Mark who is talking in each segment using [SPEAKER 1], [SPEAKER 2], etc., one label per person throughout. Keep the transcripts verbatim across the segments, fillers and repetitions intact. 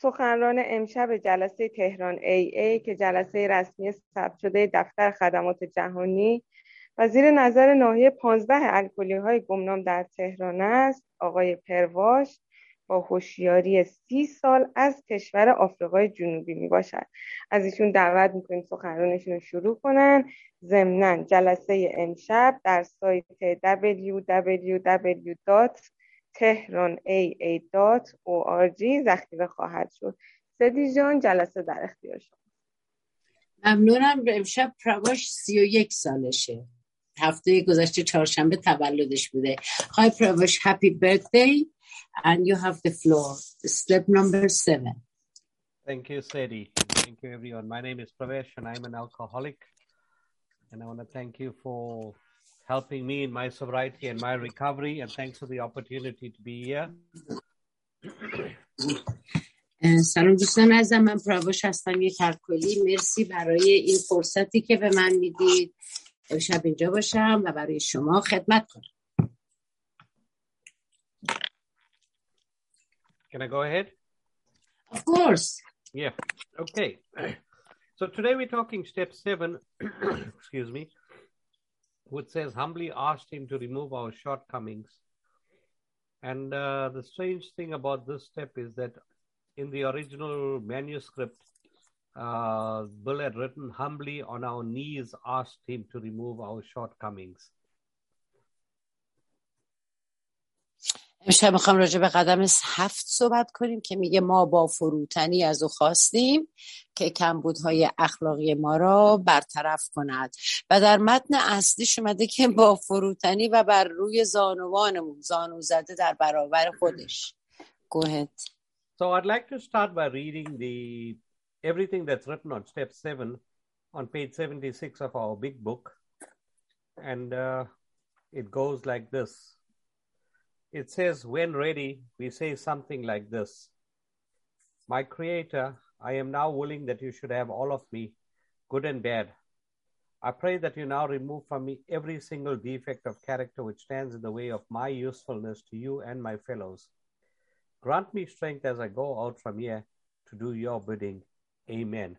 [SPEAKER 1] سخنران امشب جلسه تهران ای ای که جلسه رسمی ثبت شده دفتر خدمات جهانی و زیر نظر ناحیه پانزده الکلی‌های گمنام در تهران است، آقای پرواش با هوشیاری سی سال از کشور آفریقای جنوبی می باشد. از ایشون دعوت میکنیم سخنرانشون رو شروع کنن. ضمناً جلسه امشب در سایت دبلیو دبلیو دبلیو دات تهران ای ای دات او آر جی ذخیره خواهد شد. سدی جان، جلسه در اختیار شما.
[SPEAKER 2] ممنونم. امشب پرواش سی و یک سالشه. هفته گذشته چهارشنبه تولدش بوده. Hi Pravash, happy birthday and you have the floor. Step number seven.
[SPEAKER 3] Thank you, Sadie. Thank you, everyone. My name is Pravesh and I'm an alcoholic. And I want to thank you for helping me in my sobriety and my recovery. And thanks for the opportunity to be here.
[SPEAKER 2] سلام دوستان عزیزم، من پرواش هستم، یک الکلی. مرسی برای این فرصتی که به من میدید امشب اینجا باشم و برای شما خدمت کنم.
[SPEAKER 3] Can I go ahead?
[SPEAKER 2] Of course.
[SPEAKER 3] Yeah. Okay. So today we're talking step seven, excuse me, which says humbly asked him to remove our shortcomings. And uh, the strange thing about this step is that in the original manuscript, uh, Bill had written humbly on our knees asked him to remove our shortcomings.
[SPEAKER 2] امشب میخوام راجع به قدم هفت صحبت کنیم که میگه ما با فروتنی از او خواستیم که کمبودهای اخلاقی ما را برطرف کند و در متن اصلیش اومده که با فروتنی و بر روی زانوانمون زانو زده در برابر خودش. Go ahead.
[SPEAKER 3] So I'd like to start by reading the everything that's written on step seven on page seventy-six of our big book, and uh, it goes like this. It says, when ready, we say something like this. My Creator, I am now willing that you should have all of me, good and bad. I pray that you now remove from me every single defect of character which stands in the way of my usefulness to you and my fellows. Grant me strength as I go out from here to do your bidding. Amen.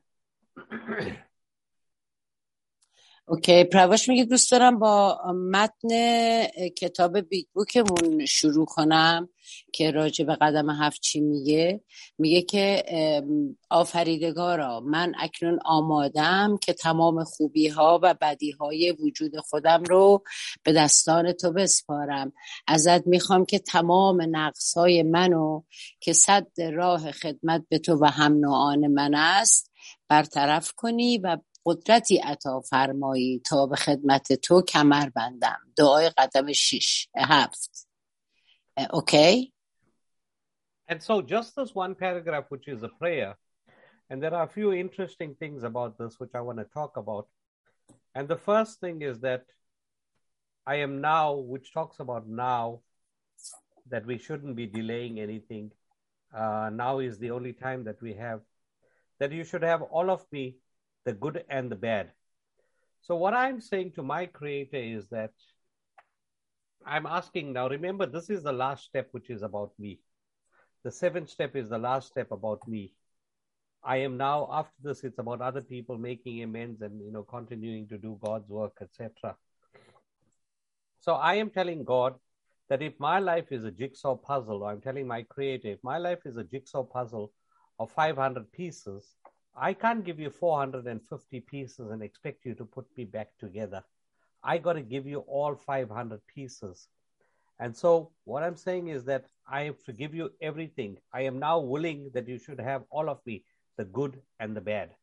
[SPEAKER 2] اوکی. پرواش میگه دوست دارم با متن کتاب بیگ بوکمون شروع کنم که راجع به قدم هفت چی میگه. میگه که آفریدگارا، من اکنون آمادم که تمام خوبی ها و بدی های وجود خودم رو به دستان تو بسپارم. ازت میخوام که تمام نقص های منو که سد راه خدمت به تو و هم نوعان من است برطرف کنی و قدرتی عطا فرمایی تا به خدمت تو کمر بندم. دعای قدم شش هفت. اوکی.
[SPEAKER 3] And so just this one paragraph, which is a prayer, and there are a few interesting things about this which I want to talk about. And the first thing is that I am now, which talks about now, that we shouldn't be delaying anything. Uh, now is the only time that we have, that you should have all of me, the good and the bad. So what I'm saying to my Creator is that I'm asking now, remember, this is the last step, which is about me. The seventh step is the last step about me. I am now, after this, it's about other people making amends and, you know, continuing to do God's work, et cetera. So I am telling God that if my life is a jigsaw puzzle, or I'm telling my Creator, if my life is a jigsaw puzzle of five hundred pieces, I can't give you four hundred fifty pieces and expect you to put me back together. I got to give you all five hundred pieces. And so what I'm saying is that I have to give you everything. I am now willing that you should have all of me, the good and the bad.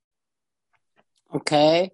[SPEAKER 2] Okay.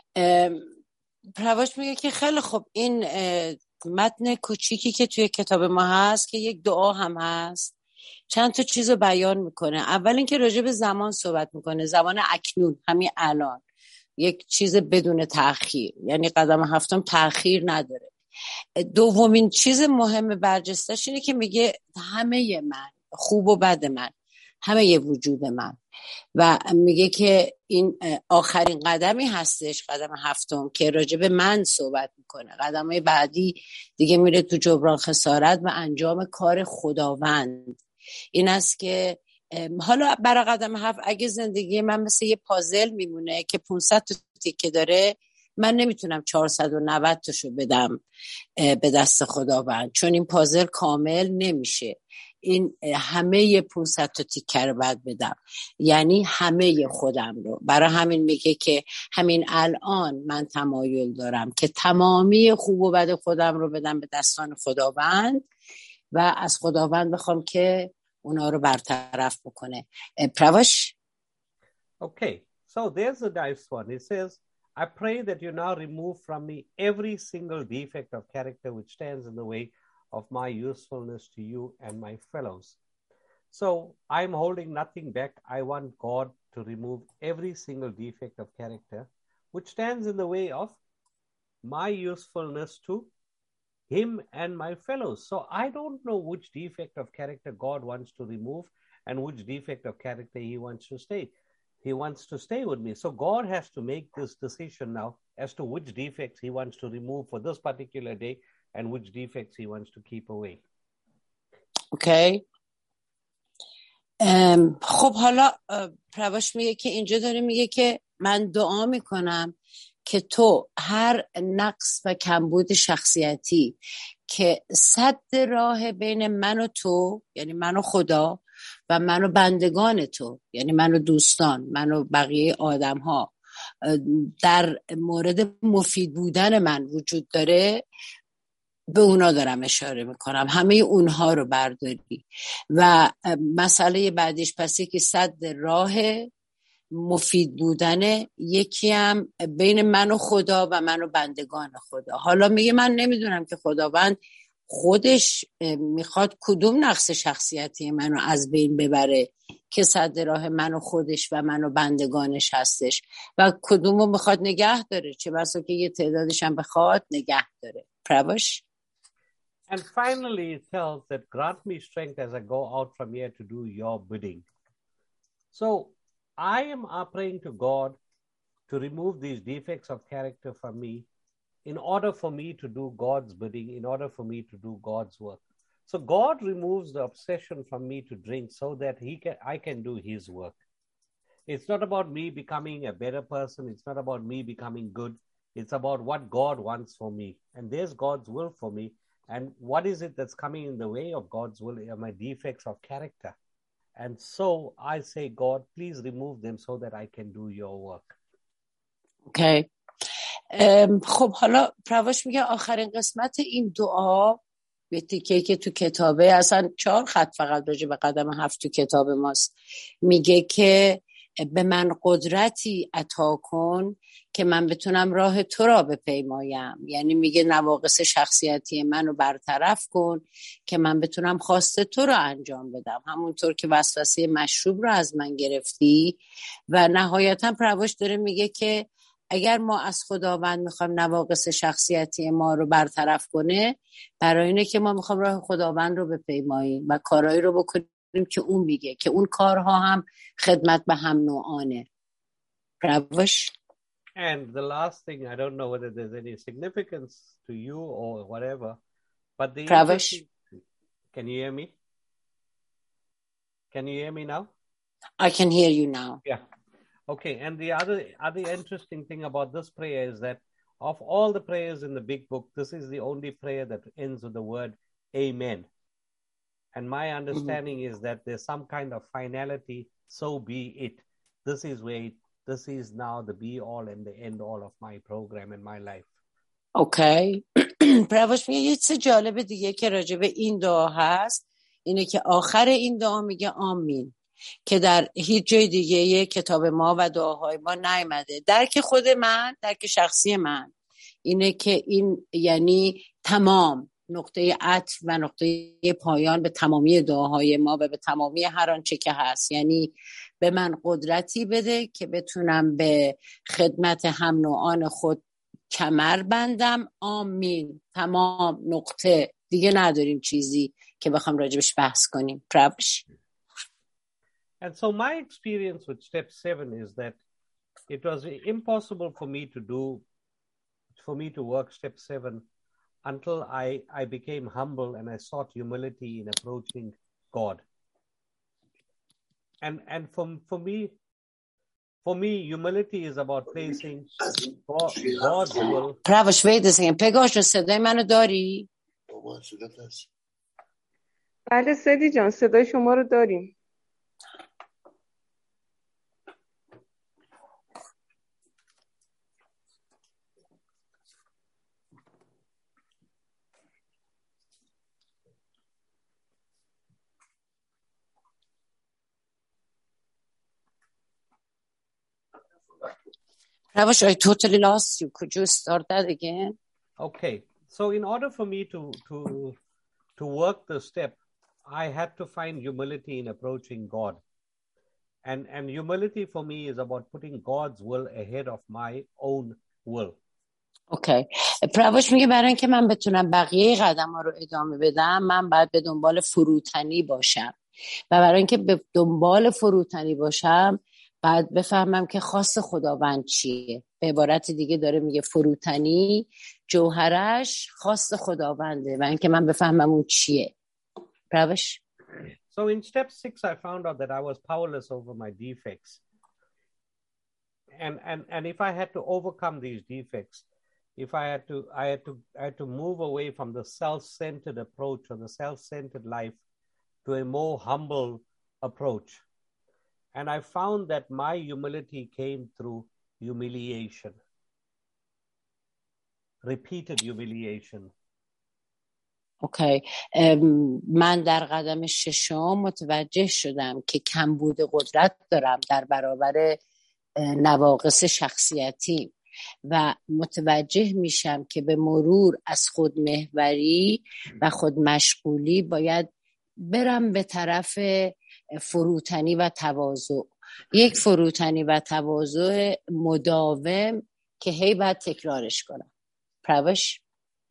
[SPEAKER 2] پرواش میگه که خیلی خوب، این متن کوچیکی که توی کتاب ما هست که یک دعا هم هست، چند تا چیز رو بیان میکنه. اول اینکه راجع به زمان صحبت میکنه، زمان اکنون، همین الان، یک چیز بدون تأخیر، یعنی قدم هفتم تأخیر نداره. دومین چیز مهم برجستش اینه که میگه همه من، خوب و بد من، همه وجود من، و میگه که این آخرین قدمی هستش، قدم هفتم، که راجع به من صحبت میکنه. قدمای بعدی دیگه میره تو جبران خسارت و انجام کار خداوند. این است که حالا برای قدم هفت اگه زندگی من مثل یه پازل میمونه که پانصد تا تیکه داره، من نمیتونم چهارصد و نود تاشو بدم به دست خداوند، چون این پازل کامل نمیشه. این همه پانصد تا تیکه رو باید بدم، یعنی همه خودم رو. برای همین میگه که همین الان من تمایل دارم که تمامی خوب و بد خودم رو بدم به دستان خداوند و از خداوند بخوام که اونا رو برطرف بکنه. پرواش.
[SPEAKER 3] Okay, so there's a nice one. It says, I pray that you now remove from me every single defect of character which stands in the way of my usefulness to you and my fellows. So I'm holding nothing back. I want God to remove every single defect of character which stands in the way of my usefulness to him and my fellows. So I don't know which defect of character God wants to remove and which defect of character he wants to stay. He wants to stay with me. So God has to make this decision now as to which defects he wants to remove for this particular day and which defects he wants to keep away.
[SPEAKER 2] Okay. um, خب حالا پرواش میگه که اینجا داره میگه که من دعا میکنم که تو هر نقص و کمبود شخصیتی که صد راه بین من و تو، یعنی من و خدا و من و بندگان تو، یعنی من و دوستان، من و بقیه آدم ها، در مورد مفید بودن من وجود داره، به اونا دارم اشاره میکنم، همه اونها رو برداری. و مسئله بعدش پس یکی صد راه مفید بودن، یکی هم بین من و خدا و من و بندگان خدا. حالا میگه من نمیدونم که خداوند خودش میخواد کدوم نقص شخصیتی منو از بین ببره که صد راه من و خودش و من و bandegانش هستش و کدومو میخواد نگه داره، چه بسا که یه تعدادش هم بخواد نگه داره. پرواش.
[SPEAKER 3] And finally it tells that grant me strength as I go out from here to do your bidding. So I am praying to God to remove these defects of character from me in order for me to do God's bidding, in order for me to do God's work. So God removes the obsession from me to drink so that he can, I can do his work. It's not about me becoming a better person. It's not about me becoming good. It's about what God wants for me. And there's God's will for me. And what is it that's coming in the way of God's will are my defects of character. And so I say, God, please remove them so that I can do your work.
[SPEAKER 2] Okay. خب حالا پرواش میگه آخرین قسمت این دعا به تیکه که تو کتابه، اصلا چهار خط فقط راجع به قدم هفت تو کتاب ماست، میگه که به من قدرتی عطا کن که من بتونم راه تو را بپیمایم. یعنی میگه نواقص شخصیتی منو برطرف کن که من بتونم خواست تو را انجام بدم، همونطور که وسوسه مشروب رو از من گرفتی. و نهایتا پرواش داره میگه که اگر ما از خداوند میخوایم نواقص شخصیتی ما رو برطرف کنه، برای اینه که ما میخوایم راه خداوند رو بپیماییم و کارهایی رو بکنیم که اون میگه که اون کارها هم خدمت به هم نوعانه. پرواش.
[SPEAKER 3] And the last thing, I don't know whether there's any significance to you or whatever, but the
[SPEAKER 2] Pravesh.
[SPEAKER 3] Can you hear me? Can you hear me now?
[SPEAKER 2] I can hear you now.
[SPEAKER 3] Yeah. Okay. And the other other interesting thing about this prayer is that of all the prayers in the big book, this is the only prayer that ends with the word Amen. And my understanding mm-hmm. is that there's some kind of finality, so be it. This is where it, this is now the be all and the end all of my program and my life.
[SPEAKER 2] Okay. پرواش میگه یه چیز جالب دیگه که راجع به این دعا هست اینه که آخر این دعا میگه آمین، که در هیچ جای دیگه یه کتاب ما و دعاهای ما نیامده. درک خود من، درک شخصی من اینه که این یعنی تمام نقطه عطف و نقطه پایان به تمامی دعاهای ما و به تمامی هر آنچه که هست. یعنی به من قدرتی بده که بتونم به خدمت هم نوعان خود کمر بندم. آمین. تمام. نقطه. دیگه نداریم چیزی که بخوام راجبش بحث کنیم. پرواش.
[SPEAKER 3] And so my experience with step seven is that it was impossible for me to do, for me to work step seven until I, I became humble and I sought humility in approaching God. and and for for me, for me, humility is about placing God, God's will.
[SPEAKER 2] پراوش wait a second. پگاش صدای منو داری؟
[SPEAKER 1] بله سدی جان صدای شما رو داریم.
[SPEAKER 2] Pravash, I totally lost you. Could you start that again?
[SPEAKER 3] Okay, so in order for me to to to work the step, I had to find humility in approaching God, and and humility for me is about putting God's will ahead of my own will.
[SPEAKER 2] Okay. پراوش میگه برای اینکه من بتونم بقیه قدم ها رو ادامه بدم من باید به دنبال فروتنی باشم و برای اینکه به دنبال فروتنی باشم بعد بفهمم که خواست خداوند چیه. به عبارت دیگه داره میگه فروتنی جوهرش خواست خداونده و اینکه من بفهمم اون چیه. پراوش.
[SPEAKER 3] So in step six, I found out that I was powerless over my defects. And and and if I had to overcome these defects, if I had to I had to I had to move away from the self-centered approach or the self-centered life to a more humble approach. And I found that my humility came through humiliation. Repeated humiliation.
[SPEAKER 2] اوکی. من در قدم ششم متوجه شدم که کمبود قدرت دارم در برابر نواقص شخصیتی و متوجه میشم که به مرور از خودمحوری و خودمشغولی باید برم به طرف فروتنی و تواضع. یک فروتنی و تواضع مداوم که هی باید تکرارش کنم. پراوش.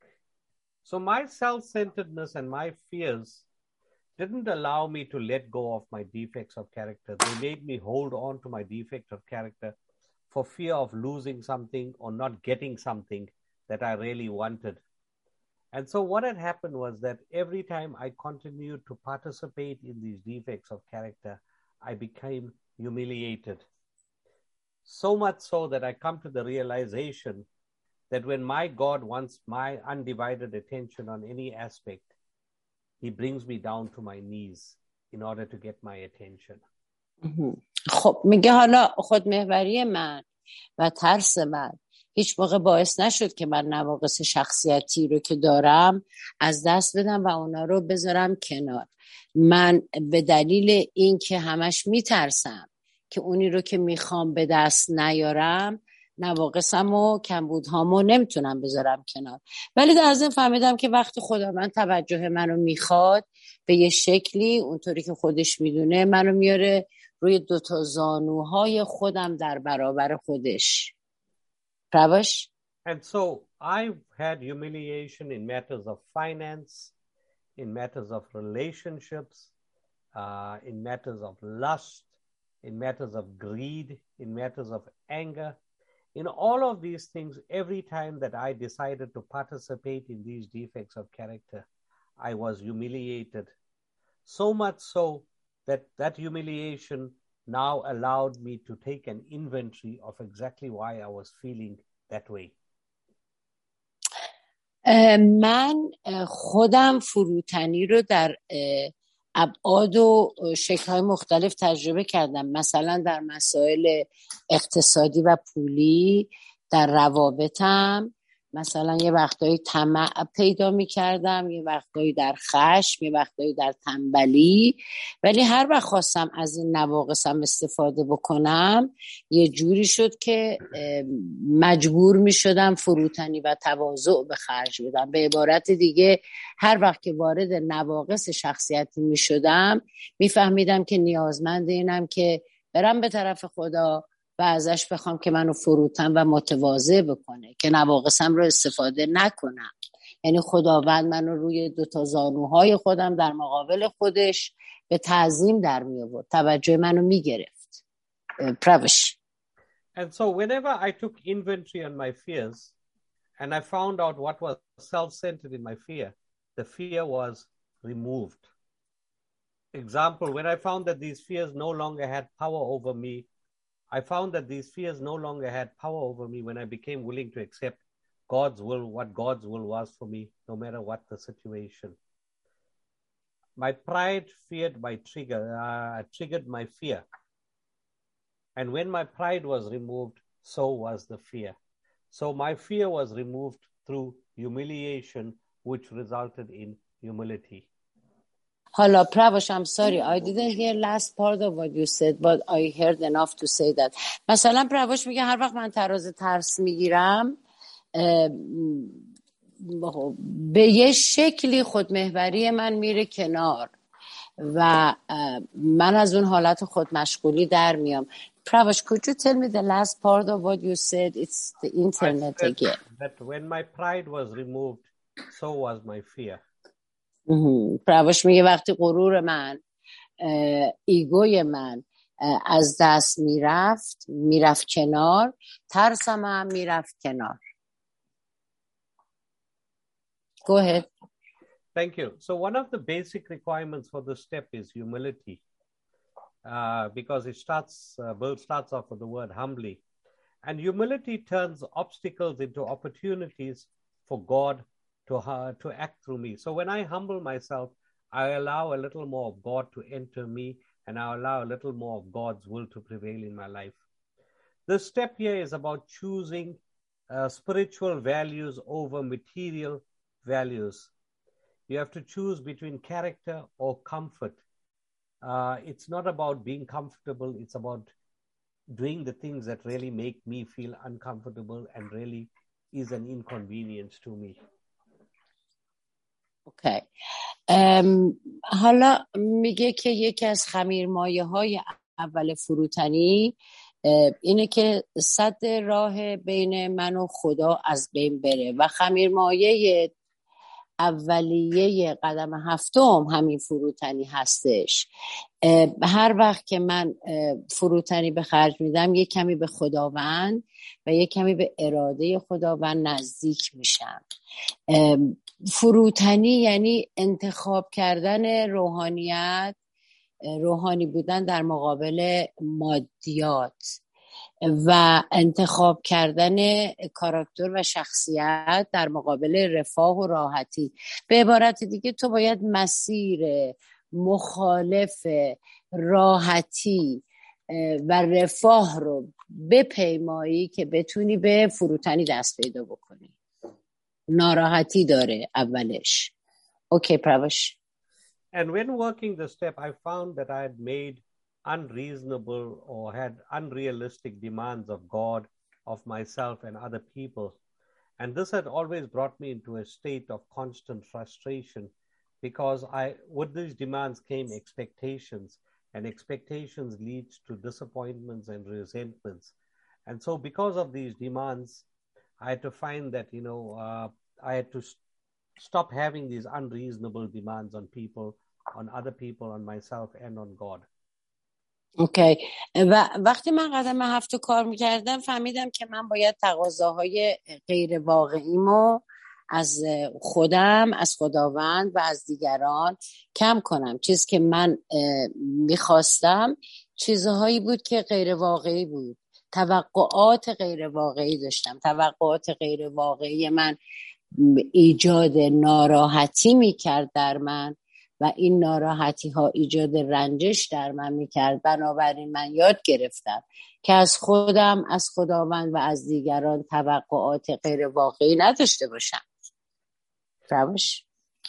[SPEAKER 3] So my self-centeredness and my fears didn't allow me to let go of my defects of character. They made me hold on to my defect of character for fear of losing something or not getting something that I really wanted. And so what had happened was that every time I continued to participate in these defects of character, I became humiliated. So much so that I come to the realization that when my God wants my undivided attention on any aspect, he brings me down to my knees in order to get my attention.
[SPEAKER 2] خب میگه حالا خودمحوری من و ترس من هیچ موقع باعث نشد که من نواقص شخصیتی رو که دارم از دست بدم و اونا رو بذارم کنار. من به دلیل این که همش میترسم که اونی رو که میخوام به دست نیارم نواقصم و کمبودهامو نمیتونم بذارم کنار. ولی در ضمن فهمیدم که وقتی خداوند توجه منو میخواد به یه شکلی اونطوری که خودش میدونه منو میاره روی دوتا زانوهای خودم در برابر خودش. پراوش.
[SPEAKER 3] And so I've had humiliation in matters of finance, in matters of relationships, uh, in matters of lust, in matters of greed, in matters of anger. In all of these things, every time that I decided to participate in these defects of character, I was humiliated. So much so that that humiliation now allowed me to take an inventory of exactly why I was feeling that way.
[SPEAKER 2] من خودم فروتنی رو در ابعاد و شکل‌های مختلف تجربه کردم. مثلا در مسائل اقتصادی و پولی، در روابطم، مثلا یه وقتایی طمع پیدا می‌کردم، یه وقتایی در خشم، یه وقتایی در تنبلی، ولی هر وقت خواستم از این نواقصم استفاده بکنم یه جوری شد که مجبور می‌شدم فروتنی و تواضع به خرج بدم. به عبارت دیگه هر وقت که وارد نواقص شخصیتی می‌شدم می‌فهمیدم که نیازمند اینم که برم به طرف خدا و ازش بخوام که منو فروتن و متواضع بکنه که نواقصم رو استفاده نکنم. یعنی خداوند منو روی دوتا زانوهای خودم در مقابل خودش به تعظیم در می آورد، توجه منو می گرفت. پراوش.
[SPEAKER 3] And so whenever I took inventory on my fears and I found out what was self-centered in my fear, the fear was removed. example, when I found that these fears no longer had power over me, I found that these fears no longer had power over me when I became willing to accept God's will, what God's will was for me, no matter what the situation. My pride feared my trigger, uh, triggered my fear. And when my pride was removed, so was the fear. So my fear was removed through humiliation, which resulted in humility.
[SPEAKER 2] Hala, Pravash, I'm sorry, I didn't hear last part of what you said, but I heard enough to say that. مثلا پراوش میگه هر وقت من تراز ترس میگیرم به یه شکلی خودمحوری من میره کنار و من از اون حالت خودمشغولی در میام. Pravash, could you tell me the last part of what you said? It's the internet
[SPEAKER 3] I said
[SPEAKER 2] again.
[SPEAKER 3] That when my pride was removed, so was my fear.
[SPEAKER 2] پراوش میگه وقتی غرور من ایگوی من از دست میرفت میرفت کنار، ترسم هم میرفت کنار. Go ahead.
[SPEAKER 3] Thank you. So one of the basic requirements for this step is humility, uh, because it starts, uh, Bill starts off with the word humbly. And humility turns obstacles into opportunities for God to, uh, to act through me. So when I humble myself, I allow a little more of God to enter me, and I allow a little more of God's will to prevail in my life. This step here is about choosing uh, spiritual values over material values. You have to choose between character or comfort. Uh, it's not about being comfortable. It's about doing the things that really make me feel uncomfortable and really is an inconvenience to me.
[SPEAKER 2] Okay. Um, حالا میگه که یکی از خمیرمایه های اول فروتنی اینه که سد راه بین من و خدا از بین بره و خمیرمایه اولیه قدم هفتم همین فروتنی هستش. هر وقت که من فروتنی به خرج میدم یک کمی به خداوند و یک کمی به اراده خداوند نزدیک میشم. فروتنی یعنی انتخاب کردن روحانیت، روحانی بودن در مقابل مادیات و انتخاب کردن کاراکتر و شخصیت در مقابل رفاه و راحتی. به عبارت دیگه تو باید مسیر مخالف راحتی و رفاه رو بپیمایی که بتونی به فروتنی دست پیدا بکنی. ناراحتی داره اولش. Okay, Pravash.
[SPEAKER 3] And when working the step, I found that I had made unreasonable or had unrealistic demands of God, of myself and other people. And this had always brought me into a state of constant frustration because I, with these demands came expectations, and expectations leads to disappointments and resentments. And so because of these demands, I had to find that, you know, uh, I had to st- stop having these unreasonable demands on people, on other people, on myself and on God.
[SPEAKER 2] اوکی okay. و وقتی من قدم هفت کار میکردم فهمیدم که من باید تقاضاهای غیر واقعیمو از خودم، از خداوند و از دیگران کم کنم. چیزی که من میخواستم چیزهایی بود که غیر واقعی بود. توقعات غیر واقعی داشتم. توقعات غیر واقعی من ایجاد ناراحتی میکرد در من و این ناراحتی ها ایجاد رنجش در من میکرد. بنابراین من یاد گرفتم که از خودم، از خداوند و از دیگران توقعات غیر واقعی نداشته باشم. Pravash?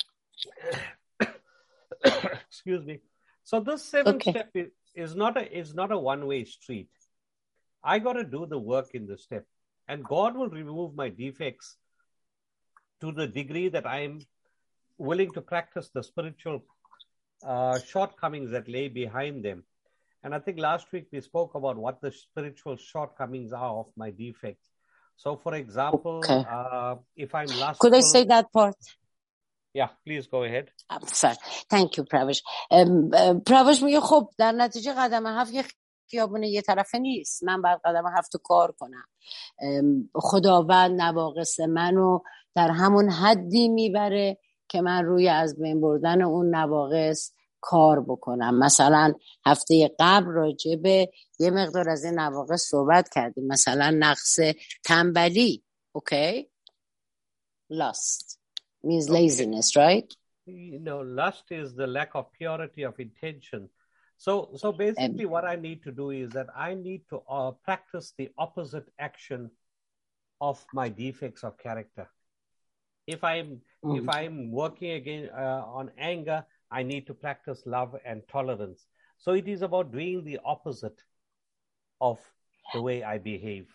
[SPEAKER 3] Excuse me. So this seventh
[SPEAKER 2] okay.
[SPEAKER 3] step is, is not a is not a one-way street. I got to do the work in this step, and God will remove my defects to the degree that I am willing to practice the spiritual uh, shortcomings that lay behind them. And I think last week we spoke about what the spiritual shortcomings are of my defects. So, for example, okay. uh, if I'm lustful...
[SPEAKER 2] Could I say that part?
[SPEAKER 3] Yeah, please go ahead.
[SPEAKER 2] I'm sorry. Thank you, Pravash. Um, uh, Pravash میگه خب در نتیجه قدم هفت یه خیابون یه طرفه نیست. من باید قدم هفت کار کنم. خداوند نواقص منو در همون حدی میبره که من روی از بین بردن اون نواقص کار بکنم. مثلا هفته قبل راجع به یه مقدار از این نواقص صحبت کردیم، مثلا نقص تنبلی. اوکی؟ lust means laziness, right?
[SPEAKER 3] You know, lust is the lack of purity of intention. So, so basically what I need to do is that I need to uh, practice the opposite action of my defects of character. If I'm, mm. if I'm working again uh, on anger, I need to practice love and tolerance. So it is about doing the opposite of the way I behave.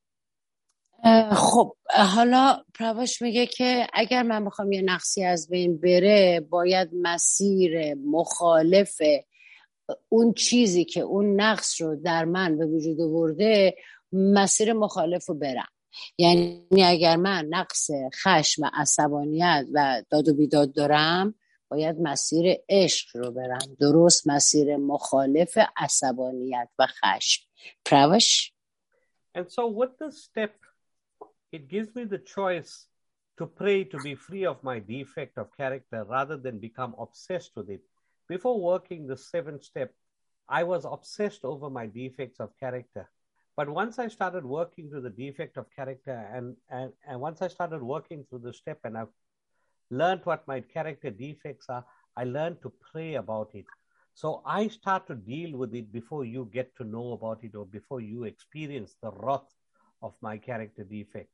[SPEAKER 2] خب حالا پرواش میگه که اگر من بخوام یه نقصی از بین بره، باید مسیر مخالف اون چیزی که اون نقص رو در من به وجود آورده، مسیر مخالف رو برم. یعنی اگر من نقص خشم و عصبانیت و داد و بیداد دارم، باید مسیر عشق رو برم، درست مسیر مخالف عصبانیت و خشم. پرواش.
[SPEAKER 3] And so with this step, it gives me the choice to pray to be free of my defect of character rather than become obsessed with it. Before working the seventh step, I was obsessed over my defects of character. But once I started working through the defect of character and, and, and once I started working through the step and I've learned what my character defects are, I learned to pray about it. So I start to deal with it before you get to know about it or before you experience the wrath of my character defect.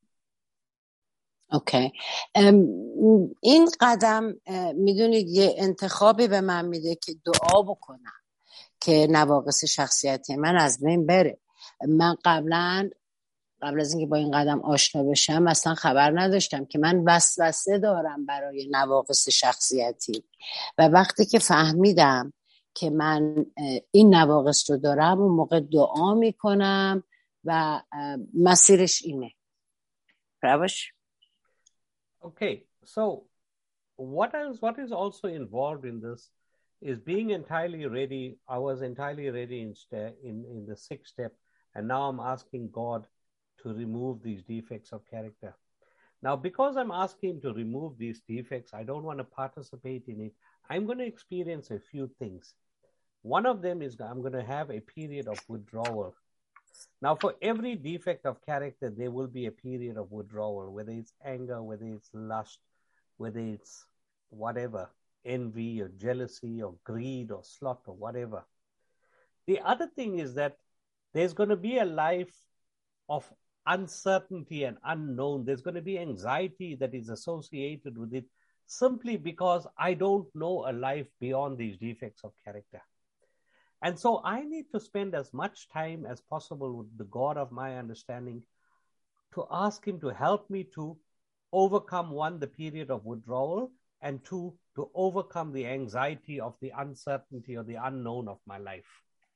[SPEAKER 2] اوکی. این قدم میدونید یه انتخابی به من میده که دعا بکنم که نواقص شخصیتی من از بین بره. من قبلا قبل از اینکه با این قدم آشنا بشم اصلا خبر نداشتم که من وسوسه دارم برای نواقص شخصیتی، و وقتی که فهمیدم که من این نواقص رو دارم، اون موقع دعا میکنم و مسیرش اینه. پرواش.
[SPEAKER 3] Okay, so what is what is also involved in this is being entirely ready. I was entirely ready in in, in the sixth step, and now I'm asking God to remove these defects of character. Now, because I'm asking him to remove these defects, I don't want to participate in it. I'm going to experience a few things. One of them is I'm going to have a period of withdrawal. Now, for every defect of character, there will be a period of withdrawal, whether it's anger, whether it's lust, whether it's whatever, envy or jealousy or greed or sloth or whatever. The other thing is that there's going to be a life of uncertainty and unknown. There's going to be anxiety that is associated with it simply because I don't know a life beyond these defects of character. And so I need to spend as much time as possible with the God of my understanding to ask him to help me to overcome, one, the period of withdrawal, and two, to overcome the anxiety of the uncertainty or the unknown of my life.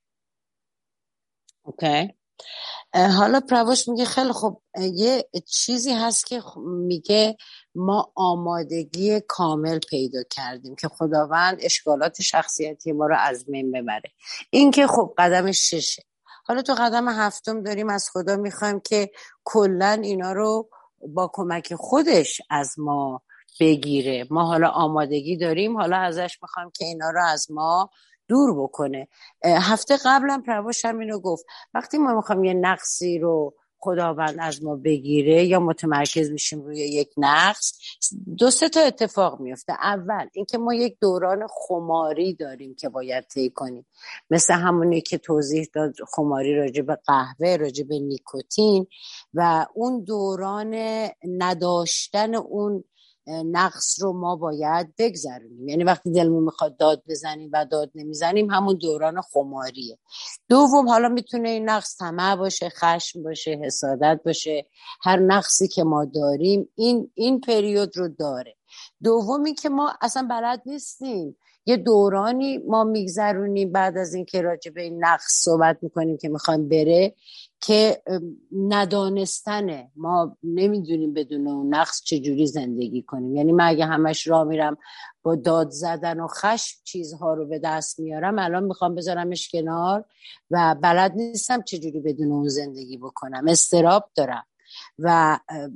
[SPEAKER 2] Okay. حالا پرواش میگه خیلی خب، یه چیزی هست که میگه ما آمادگی کامل پیدا کردیم که خداوند اشکالات شخصیتی ما رو از بین ببره. این که خب قدم ششه. حالا تو قدم هفتم داریم از خدا میخوایم که کلن اینا رو با کمک خودش از ما بگیره. ما حالا آمادگی داریم، حالا ازش میخوایم که اینا رو از ما دور بکنه. هفته قبلم پرواش هم اینو گفت، وقتی ما میخوایم یه نقصی رو خداوند از ما بگیره یا متمرکز میشیم روی یک نقص، دو سه تا اتفاق میفته. اول اینکه ما یک دوران خماری داریم که باید طی کنیم، مثل همونی که توضیح داد، خماری راجع به قهوه، راجع به نیکوتین، و اون دوران نداشتن اون نقص رو ما باید بگذرونیم. یعنی وقتی دلمون میخواد داد بزنیم و داد نمیزنیم، همون دوران خماریه. دوم، حالا میتونه این نقص طمع باشه، خشم باشه، حسادت باشه، هر نقصی که ما داریم این این پریود رو داره. دومی که ما اصلا بلد نیستیم، یه دورانی ما میگذرونیم بعد از این که راجع به این نقص صحبت میکنیم که میخوایم بره، که ندانستنه. ما نمیدونیم بدون اون نقص چجوری زندگی کنیم. یعنی من اگه همش راه میرم با داد زدن و خشم چیزها رو به دست میارم، الان میخوام بذارمش کنار و بلد نیستم چجوری بدون اون زندگی بکنم، اضطراب دارم. و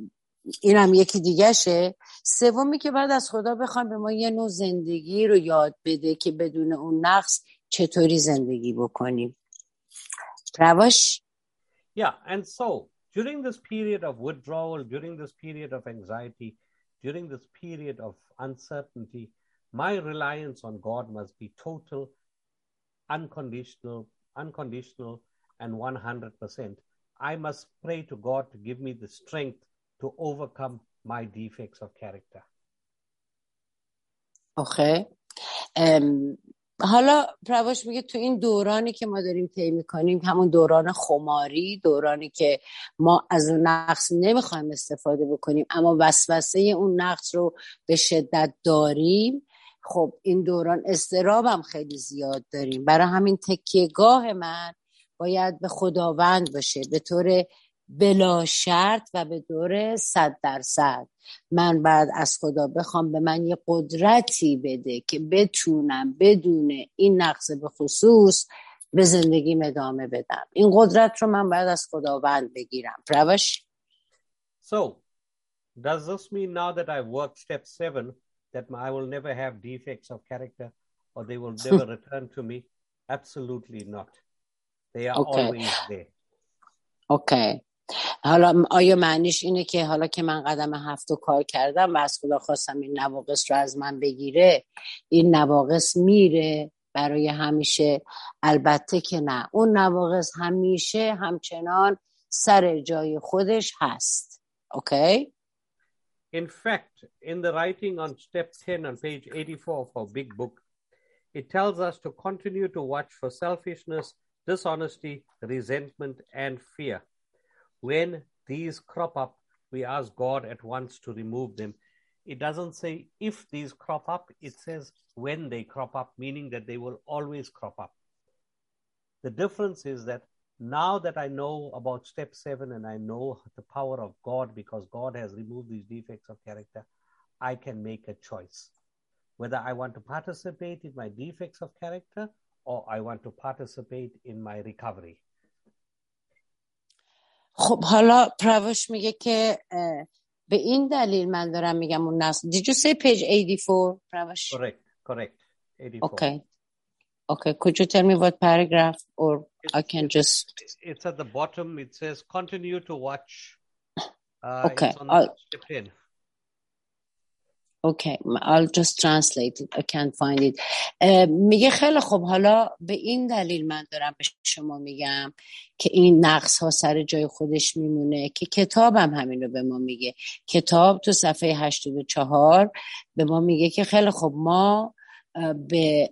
[SPEAKER 2] اینم یکی دیگهشه. سومی که بعد از خدا بخوام به ما یه نوع زندگی رو یاد بده که بدون اون نقص چطوری زندگی بکنیم. پرواش.
[SPEAKER 3] Yeah, and so during this period of withdrawal, during this period of anxiety, during this period of uncertainty, my reliance on God must be total, unconditional, unconditional, and one hundred percent. I must pray to God to give me the strength to overcome my defects of character.
[SPEAKER 2] Okay. Um, حالا پرواش میگه تو این دورانی که ما داریم طی میکنیم، همون دوران خماری، دورانی که ما از اون نقص نمیخوایم استفاده بکنیم اما وسوسه اون نقص رو به شدت داریم، خب این دوران اضطرابم خیلی زیاد داریم. برای همین تکیهگاه من باید به خداوند باشه به طور بلا شرط و به طور صد درصد. من بعد از خدا بخوام به من یه قدرتی بده که بتونم بدون این نقص به خصوص به زندگیم ادامه بدم. این قدرت رو من باید از خداوند بگیرم. پرواش.
[SPEAKER 3] So, does this mean now that I've worked step seven that I will never have defects of character or they will never return to me? Absolutely not. They are okay. Always there.
[SPEAKER 2] Okay. حالا آیا معنیش اینه که حالا که من قدم هفت رو کار کردم و از خدا خواستم این نواقص رو از من بگیره، این نواقص میره برای همیشه؟ البته که نه. اون نواقص همیشه همچنان سر جای خودش هست. اوکی؟
[SPEAKER 3] In fact, in the writing on step ten on page eighty-four of our big book, it tells us to continue to watch for selfishness, dishonesty, resentment, and fear. When these crop up, we ask God at once to remove them. It doesn't say if these crop up, it says when they crop up, meaning that they will always crop up. The difference is that now that I know about step seven and I know the power of God because God has removed these defects of character, I can make a choice. Whether I want to participate in my defects of character or I want to participate in my recovery.
[SPEAKER 2] خب حالا پرواش میگه که به این دلیل من دارم میگم اون نقص. Did you say page eighty-four پرواش؟
[SPEAKER 3] Correct, correct. eighty-four.
[SPEAKER 2] Okay. Okay, could you tell me what paragraph or it's, I can
[SPEAKER 3] it's,
[SPEAKER 2] just...
[SPEAKER 3] It's at the bottom. It says continue to watch. Uh,
[SPEAKER 2] okay.
[SPEAKER 3] It's on the step ten.
[SPEAKER 2] Okay, I'll just translate it. I can't find it. میگه خیلی خوب، حالا به این دلیل من دارم به شما میگم که این نقص ها سر جای خودش میمونه که کتابم همین رو به ما میگه. کتاب تو صفحه هشتاد و چهار به ما میگه که خیلی خوب ما به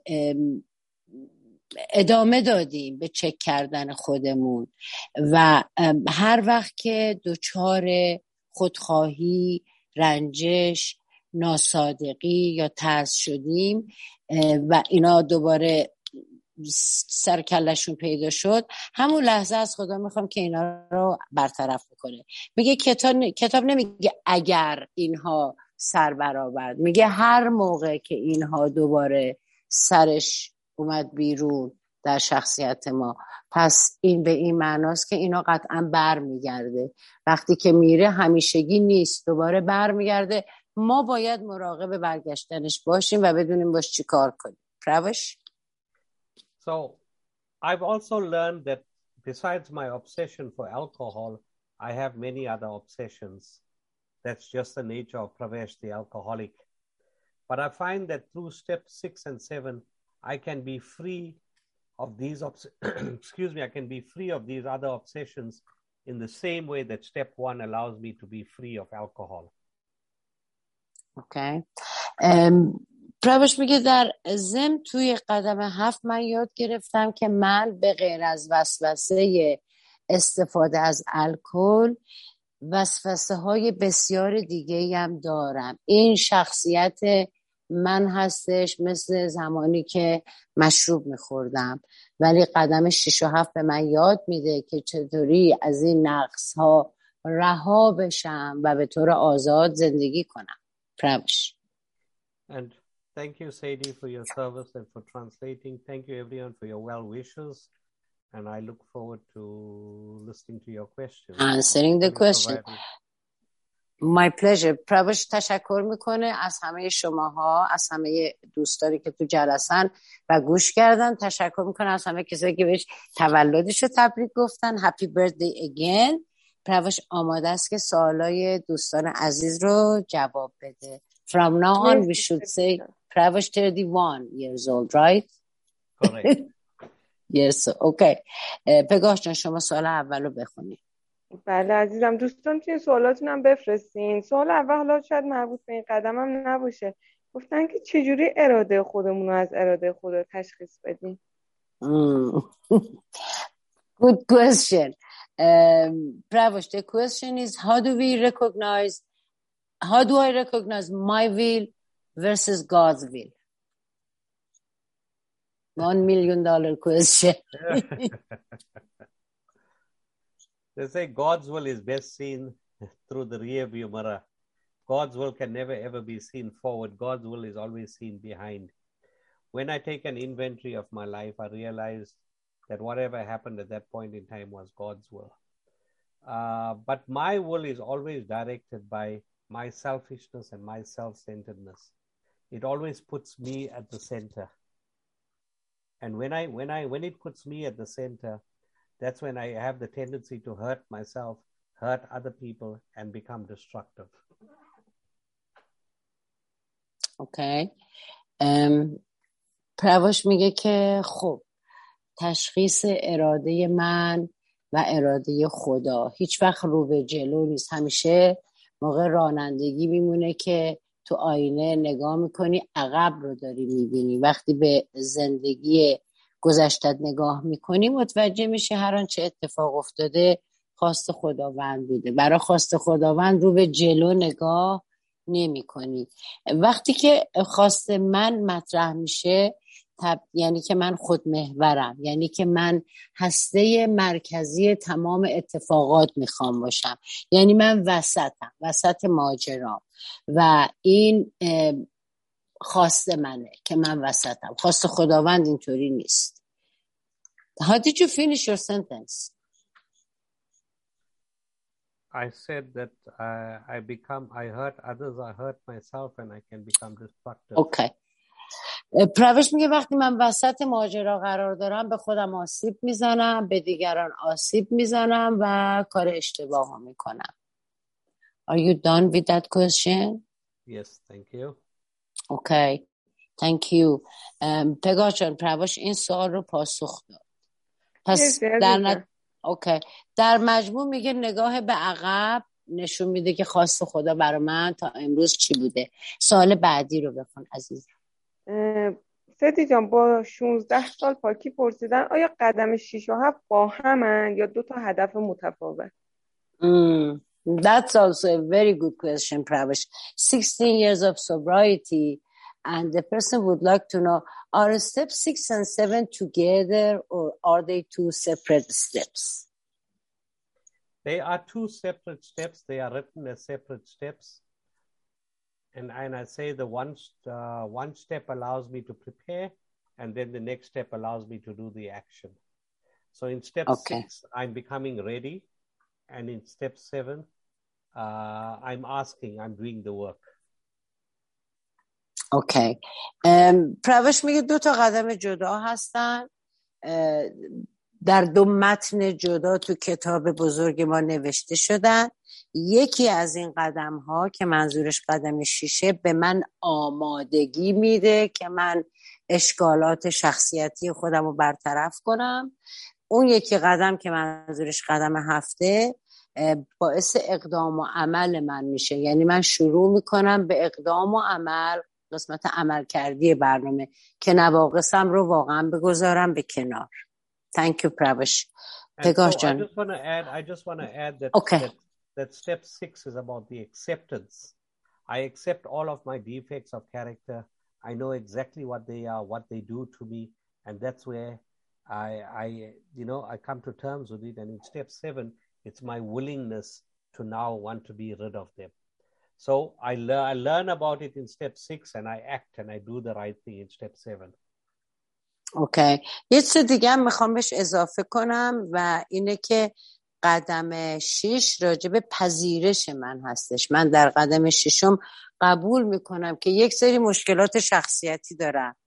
[SPEAKER 2] ادامه دادیم به چک کردن خودمون و هر وقت که دچار خودخواهی، رنجش، ناصادقی یا ترس شدیم و اینا دوباره سر کلشون پیدا شد، همون لحظه از خدا میخوام که اینا رو برطرف بکنه. میگه کتاب کتاب نمیگه اگر اینها سر برآورد، میگه هر موقع که اینها دوباره سرش اومد بیرون در شخصیت ما، پس این به این معناست که اینا قطعا بر میگرده. وقتی که میره همیشگی نیست، دوباره بر میگرده. ما باید مراقب برگشتنش باشیم و بدونیم باش چی کار کنیم. پرواش.
[SPEAKER 3] So I've also learned that besides my obsession for alcohol, I have many other obsessions. That's just the nature of Pravesh, the alcoholic. But I find that through step six and seven, I can be free of these, obs- excuse me, I can be free of these other obsessions in the same way that step one allows me to be free of alcohol.
[SPEAKER 2] Okay. Um, پرواش میگه در ضمن توی قدم هفت من یاد گرفتم که من به غیر از وسوسه استفاده از الکل، وسوسه های بسیار دیگه هم دارم. این شخصیت من هستش، مثل زمانی که مشروب میخوردم، ولی قدم شش و هفت به من یاد میده که چطوری از این نقص ها رها بشم و به طور آزاد زندگی کنم. پرواش.
[SPEAKER 3] And thank you, Sadie, for your service and for translating. Thank you, everyone, for your well wishes. And I look forward to listening to your questions.
[SPEAKER 2] Answering the question. My pleasure. پراوش تشکر میکنه از همه شماها، از همه دوستانی که تو جلسن و گوش کردن. تشکر میکنه از همه کسایی که بهش تولدش رو تبریک گفتن. Happy birthday again. پراوش آماده است که سوالای دوستان عزیز رو جواب بده. From now on we should say پراوش thirty-one years old, right?
[SPEAKER 3] Correct.
[SPEAKER 2] Yes, okay. پگاه جان شما سوال اول رو بخونید.
[SPEAKER 1] بله عزیزم، دوستان توی سوالاتون هم بفرستین. سوال اول حالا شاید مربوط به این قدم هم نباشه. گفتن که چجوری اراده خودمون رو از اراده خدا تشخیص بدیم؟
[SPEAKER 2] Good question. Um, Pravash, the question is how do we recognize, how do I recognize my will versus God's will? One million dollar question.
[SPEAKER 3] They say God's will is best seen through the rear view mirror. God's will can never ever be seen forward. God's will is always seen behind. When I take an inventory of my life, I realize that whatever happened at that point in time was God's will. Uh, but my will is always directed by my selfishness and my self-centeredness. It always puts me at the center. And when I, when I, when it puts me at the center, that's when I have the tendency to hurt myself, hurt other people, and become destructive.
[SPEAKER 2] Okay. Um, پراوش میگه که خب تشخیص اراده من و اراده خدا هیچ وقت رو به جلو نیست. همیشه موقع رانندگی میمونه که تو آینه نگاه میکنی عقب رو داری میبینی. وقتی به زندگی گذشتت نگاه میکنی متوجه میشه هر آنچه اتفاق افتاده خواست خداوند بوده. برای خواست خداوند رو به جلو نگاه نمی کنی. وقتی که خواست من مطرح میشه تب... یعنی که من خودمحورم، یعنی که من هسته مرکزی تمام اتفاقات میخوام باشم، یعنی من وسطم، وسط ماجرام و این خواست منه که من وسطم. خواست خداوند اینطوری نیست. How did you finish your sentence?
[SPEAKER 3] I said that uh, I become, I hurt others, I hurt myself, and I can become destructive.
[SPEAKER 2] Okay. پراوش میگه وقتی من وسط ماجرا قرار دارم به خودم آسیب میزنم، به دیگران آسیب میزنم و کار اشتباه ها میکنم. Are you done with that question?
[SPEAKER 3] Yes, thank you.
[SPEAKER 2] Okay, thank you. um, پگاه جان پراوش این سوال رو پاسخ داد. پس در نت... okay. در مجموع میگه نگاه به عقب نشون میده که خواست خدا برای من تا امروز چی بوده. سوال بعدی رو بخون عزیزم.
[SPEAKER 1] ستی جان با شانزده سال پاکی پرسیدن آیا قدم شش و هفت با همن یا دو تا هدف متفاوت؟
[SPEAKER 2] Mm, that's also a very good question, Pravesh. sixteen years of sobriety, and the person would like to know, are step six and seven together or are they two separate steps?
[SPEAKER 3] They are two separate steps. They are written as separate steps. And, and I say the one, uh, one step allows me to prepare, and then the next step allows me to do the action. So in step
[SPEAKER 2] okay.
[SPEAKER 3] six, I'm becoming ready. And in step seven, uh, I'm asking, I'm doing the work.
[SPEAKER 2] Okay. Um, پراوش میگه دو تا قدم جدا هستن. در دو متن جدا تو کتاب بزرگ ما نوشته شدن. یکی از این قدم ها که منظورش قدم شیشه به من آمادگی میده که من اشکالات شخصیتی خودم رو برطرف کنم. اون یکی قدم که منظورش قدم هفته باعث اقدام و عمل من میشه، یعنی من شروع میکنم به اقدام و عمل، قسمت عمل کردی برنامه که نواقصم رو واقعا بگذارم به کنار. Thank you, Pravesh.
[SPEAKER 3] And so I just want to add, I just want to add that,
[SPEAKER 2] okay.
[SPEAKER 3] that that step six is about the acceptance. I accept all of my defects of character. I know exactly what they are, what they do to me, and that's where I, I, you know, I come to terms with it. And in step seven, it's my willingness to now want to be rid of them. So I learn, I learn about it in step six, and I act and I do the right thing in step seven.
[SPEAKER 2] اوکی. یه چیز دیگه هم میخوام بهش اضافه کنم و اینه که قدم شش راجع به پذیرش من هستش. من در قدم ششم قبول میکنم که یک سری مشکلات شخصیتی دارم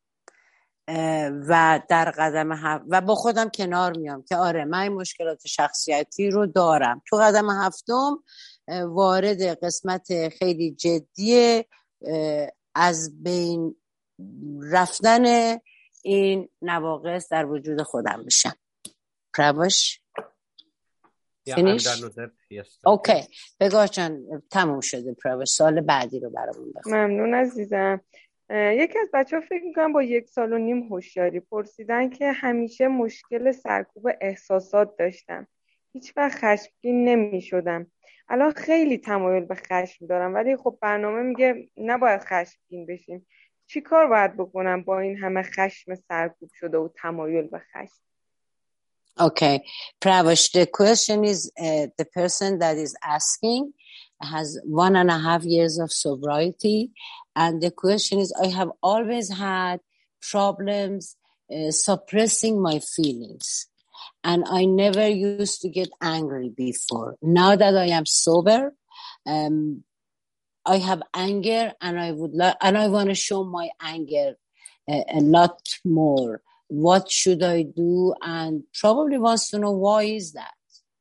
[SPEAKER 2] و در قدم هفت و با خودم کنار میام که آره من این مشکلات شخصیتی رو دارم. تو قدم هفتم وارد قسمت خیلی جدی از بین رفتن این نواقص در وجود خودم میشم. پرواش
[SPEAKER 3] Yeah,
[SPEAKER 2] Finish?
[SPEAKER 3] I'm done with it. Yes.
[SPEAKER 2] اوکی بگاه جان تموم شده. پرواش سال بعدی رو برامون بخون.
[SPEAKER 1] ممنون عزیزم. یکی از بچه ها فکر میکنم با یک سال و نیم هوشیاری پرسیدن که همیشه مشکل سرکوب احساسات داشتم، هیچ وقت خشمگین نمی شدم. الان خیلی تمایل به خشم دارم ولی خب برنامه میگه نباید خشمگین بشیم. چی کار باید بکنم با این همه خشم سرکوب شده و تمایل به خشم؟
[SPEAKER 2] Okay, Pravash, the question is uh, the person that is asking has one and a half years of sobriety, and the question is, I have always had problems uh, suppressing my feelings, and I never used to get angry before. Now that I am sober, um, I have anger, and I would like, and I want to show my anger uh, a lot more. What should I do? And probably wants to know why is that.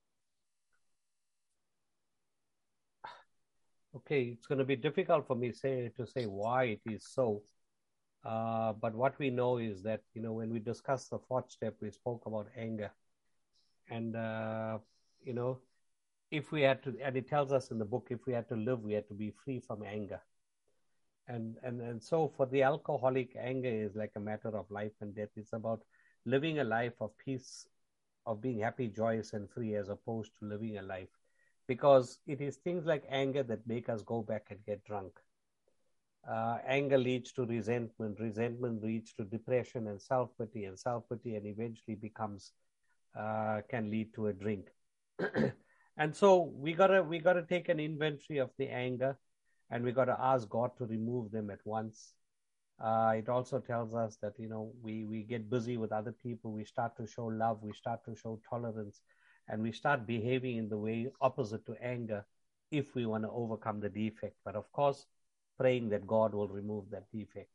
[SPEAKER 3] Okay, it's going to be difficult for me say to say why it is so. Uh, but what we know is that, you know, when we discussed the fourth step, we spoke about anger. And, uh, you know, if we had to, and it tells us in the book, if we had to live, we had to be free from anger. And, and, and so for the alcoholic, anger is like a matter of life and death. It's about living a life of peace, of being happy, joyous, and free, as opposed to living a life. Because it is things like anger that make us go back and get drunk. Uh, anger leads to resentment. Resentment leads to depression and self-pity, and self-pity and eventually becomes, uh, can lead to a drink. And so we gotta, we gotta take an inventory of the anger, and we got to ask God to remove them at once. Uh, it also tells us that, you know, we, we get busy with other people. We start to show love. We start to show tolerance. And we start behaving in the way opposite to anger if we want to overcome the defect. But of course, praying that God will remove that defect.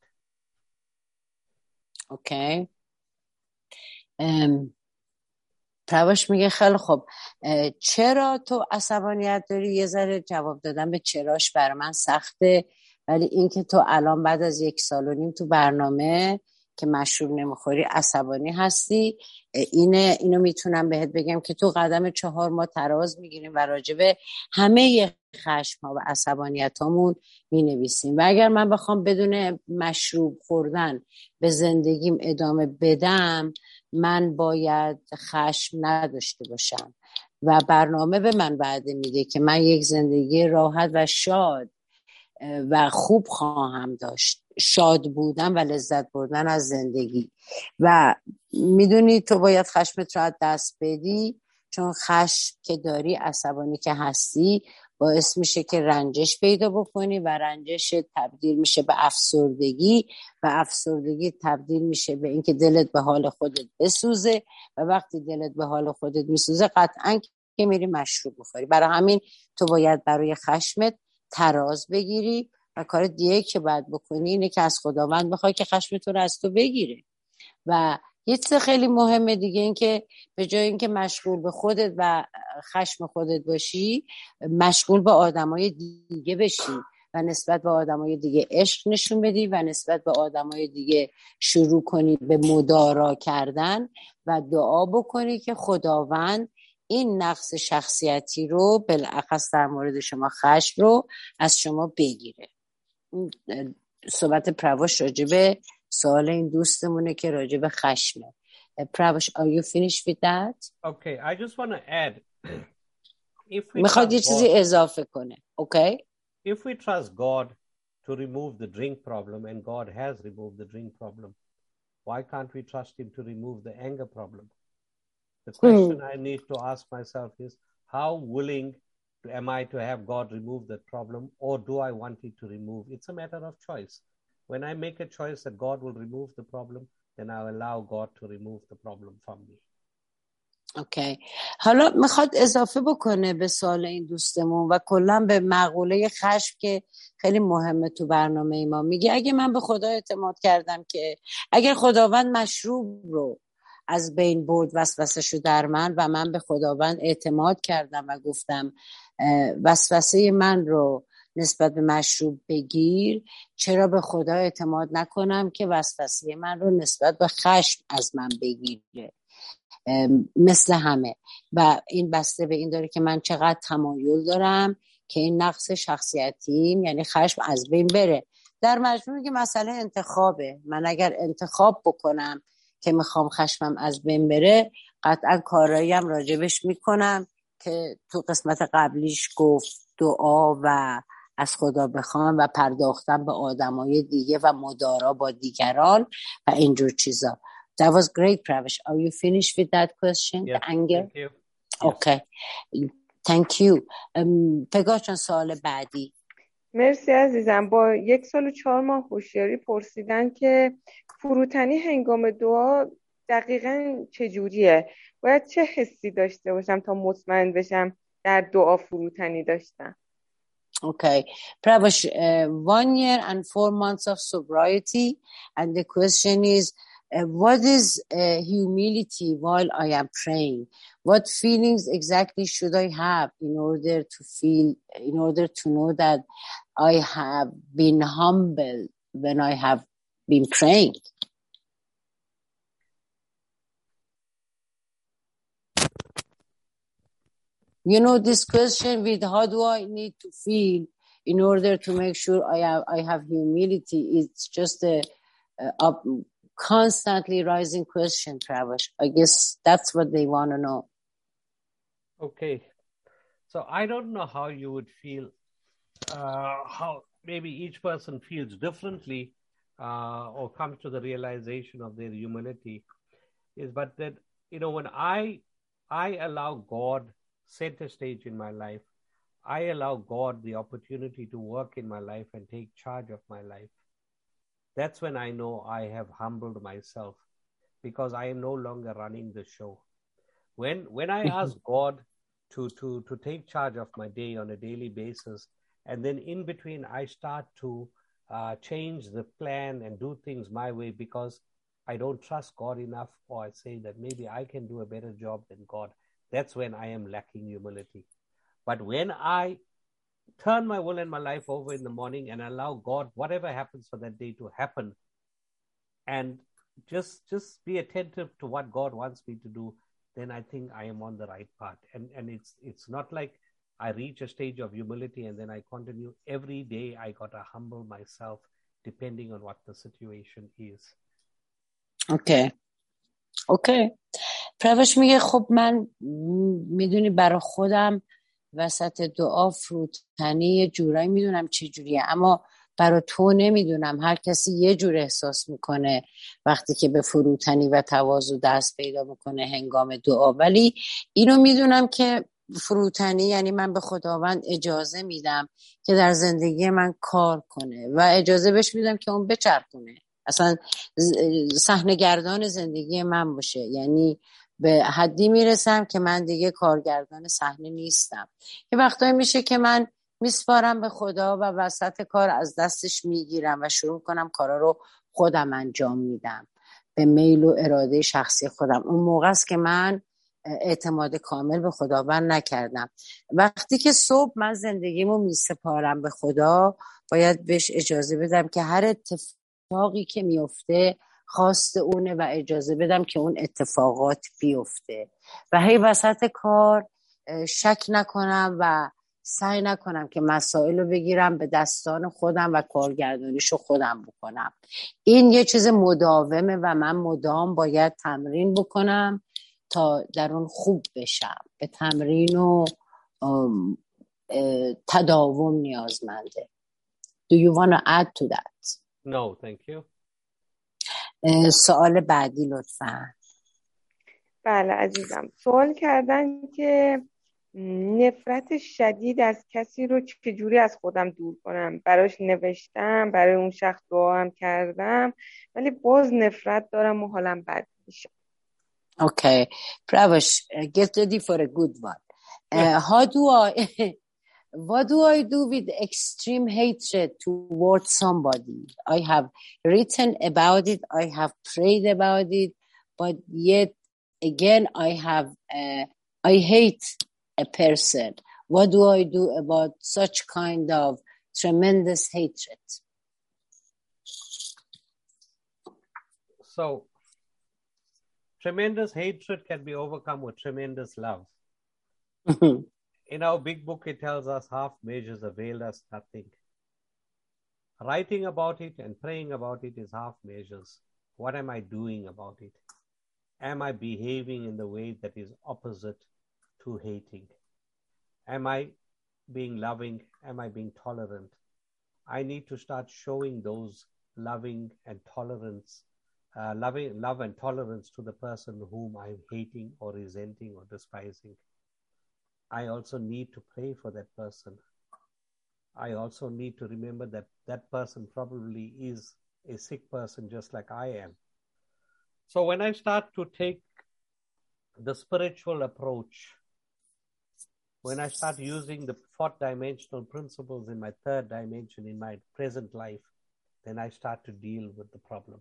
[SPEAKER 2] Okay. Um, پرواش میگه خیلی خوب چرا تو عصبانیت داری؟ یه ذره جواب دادن به چراش برای من سخته، ولی اینکه تو الان بعد از یک سال و نیم تو برنامه که مشروب نمیخوری عصبانی هستی، اینه اینو میتونم بهت بگم که تو قدم چهار ما تراز میگیریم و راجبه همه خشم ها و عصبانیت هامون مینویسیم. و اگر من بخوام بدون مشروب خوردن به زندگیم ادامه بدم، من باید خشم نداشته باشم و برنامه به من وعده میده که من یک زندگی راحت و شاد و خوب خواهم داشت، شاد بودن و لذت بردن از زندگی. و میدونی تو باید خشمت رو از دست بدی، چون خشم که داری، عصبانی که هستی، باعث میشه که رنجش پیدا بکنی و رنجش تبدیل میشه به افسردگی و افسردگی تبدیل میشه به اینکه دلت به حال خودت بسوزه و وقتی دلت به حال خودت میسوزه قطعاً که میری مشروب بخوری. برای همین تو باید برای خشمت تراز بگیری و کار دیگه که باید بکنی اینه که از خداوند بخوای که خشم تو رو از تو بگیره. و یه چیز خیلی مهمه دیگه این که به جای اینکه مشغول به خودت و خشم خودت باشی، مشغول به آدمای دیگه بشی و نسبت به آدمای دیگه عشق نشون بدی و نسبت به آدمای دیگه شروع کنی به مدارا کردن و دعا بکنی که خداوند این نقص شخصیتی رو بالاخص در مورد شما خشم رو از شما بگیره. صحبت پرواش راجبه سوال این دوستمونه که راجبه خشمه. پرواش, are you finished with that?
[SPEAKER 3] Okay, I just want to add. If we
[SPEAKER 2] میخواد یه
[SPEAKER 3] trust
[SPEAKER 2] چیزی
[SPEAKER 3] God,
[SPEAKER 2] اضافه کنه. Okay?
[SPEAKER 3] if we trust God to remove the drink problem, and God has removed the drink problem, why can't we trust him to remove the anger problem? The question I need to ask myself is, how willing am I to have God remove that problem, or do I want it to remove? It's a matter of choice. When I make a choice that God will remove the problem, then I allow God to remove the problem from me.
[SPEAKER 2] اوکی. حالا میخواد اضافه بکنه به سوال این دوستمون و کلا به مقوله خشم که خیلی مهمه تو برنامه ما. میگه اگه من به خدا اعتماد کردم که اگر خداوند مشروب رو از بین برد وسوسه‌شو در من و من به خداوند اعتماد کردم و گفتم وسوسه من رو نسبت به مشروب بگیر، چرا به خدا اعتماد نکنم که وسوسه من رو نسبت به خشم از من بگیره؟ مثل همه. و این بسته به این داره که من چقدر تمایل دارم که این نقص شخصیتیم یعنی خشم از بین بره. در مجموع میگه مسئله انتخابه. من اگر انتخاب بکنم که میخوام خشمم از بین بره، قطعا کاراییم راجبش میکنم که تو قسمت قبلیش گفت دعا و از خدا بخوام و پرداختن به آدمای دیگه و مدارا با دیگران و اینجور چیزا. That was great, Pravesh. Are you finished with that question?
[SPEAKER 3] Yes,
[SPEAKER 2] The anger?
[SPEAKER 3] thank you.
[SPEAKER 2] Okay. Thank you. Um, پگاه جان سوال بعدی.
[SPEAKER 1] مرسی عزیزم. با یک سال و چهار ماه هوشیاری پرسیدن که فروتنی هنگام دعا دقیقاً چجوریه؟ باید چه حسی داشته باشم تا مطمئن بشم در دعا فروتنی داشتم؟
[SPEAKER 2] Okay. Pravesh, uh, one year and four months of sobriety, and the question is, uh, what is uh, humility while I am praying? What feelings exactly should I have in order to feel, in order to know that I have been humble when I have been praying? You know, this question with how do I need to feel in order to make sure I have, I have humility, it's just a, a, a constantly rising question, Pravesh. I guess that's what they want to know.
[SPEAKER 3] Okay. So I don't know how you would feel, uh, how maybe each person feels differently uh, or comes to the realization of their humility is, but that, you know, when I, I allow God center stage in my life, I allow God the opportunity to work in my life and take charge of my life. That's when I know I have humbled myself because I am no longer running the show. When when I ask God to, to, to take charge of my day on a daily basis, and then in between I start to uh, change the plan and do things my way because I don't trust God enough, or I say that maybe I can do a better job than God, that's when I am lacking humility. But when I turn my will and my life over in the morning and allow God, whatever happens for that day to happen, and just just be attentive to what God wants me to do, then I think I am on the right path. And and it's it's not like I reach a stage of humility and then I continue. Every day I got to humble myself depending on what the situation is.
[SPEAKER 2] Okay. Okay. پروش میگه خب من میدونی برای خودم وسط دعا فروتنی یه جورایی میدونم چه جوریه، اما برای تو نمیدونم. هر کسی یه جور احساس میکنه وقتی که به فروتنی و تواضع دست پیدا میکنه هنگام دعا. ولی اینو میدونم که فروتنی یعنی من به خداوند اجازه میدم که در زندگی من کار کنه و اجازه بهش میدم که اون بچرخونه، اصلا صحنه‌گردان زندگی من باشه. یعنی به حدی میرسم که من دیگه کارگردان صحنه نیستم. یه وقتایی میشه که من میسپارم به خدا و وسط کار از دستش میگیرم و شروع کنم کارا رو خودم انجام میدم به میل و اراده شخصی خودم. اون موقع است که من اعتماد کامل به خداوند نکردم. وقتی که صبح من زندگیمو میسپارم به خدا، باید بهش اجازه بدم که هر اتفاقی که میفته خواست اونه و اجازه بدم که اون اتفاقات بیفته و هی وسط کار شک نکنم و سعی نکنم که مسائل رو بگیرم به دستان خودم و کارگردانیشو خودم بکنم. این یه چیز مداومه و من مدام باید تمرین بکنم تا در اون خوب بشم. به تمرین و تداوم نیازمنده. Do you want to add to that?
[SPEAKER 3] No, thank you.
[SPEAKER 2] سوال بعدی لطفا.
[SPEAKER 1] بله عزیزم، سوال کردن که نفرت شدید از کسی رو چجوری از خودم دور کنم. براش نوشتم، برای اون شخص دعا هم کردم، ولی باز نفرت دارم و حالم بد میشه.
[SPEAKER 2] Okay, Pravesh, uh, get ready for a good one. Uh, how do I, what do I do with extreme hatred towards somebody? I have written about it, I have prayed about it, but yet again, I have, uh, I hate a person. What do I do about such kind of tremendous hatred?
[SPEAKER 3] So, tremendous hatred can be overcome with tremendous love. In our big book, it tells us half measures avail us nothing. Writing about it and praying about it is half measures. What am I doing about it? Am I behaving in the way that is opposite to hating? Am I being loving? Am I being tolerant? I need to start showing those loving and tolerance, uh, loving, love and tolerance to the person whom I'm hating or resenting or despising. I also need to pray for that person. I also need to remember that that person probably is a sick person just like I am. So when I start to take the spiritual approach, when I start using the fourth dimensional principles in my third dimension in my present life, then I start to deal with the problem.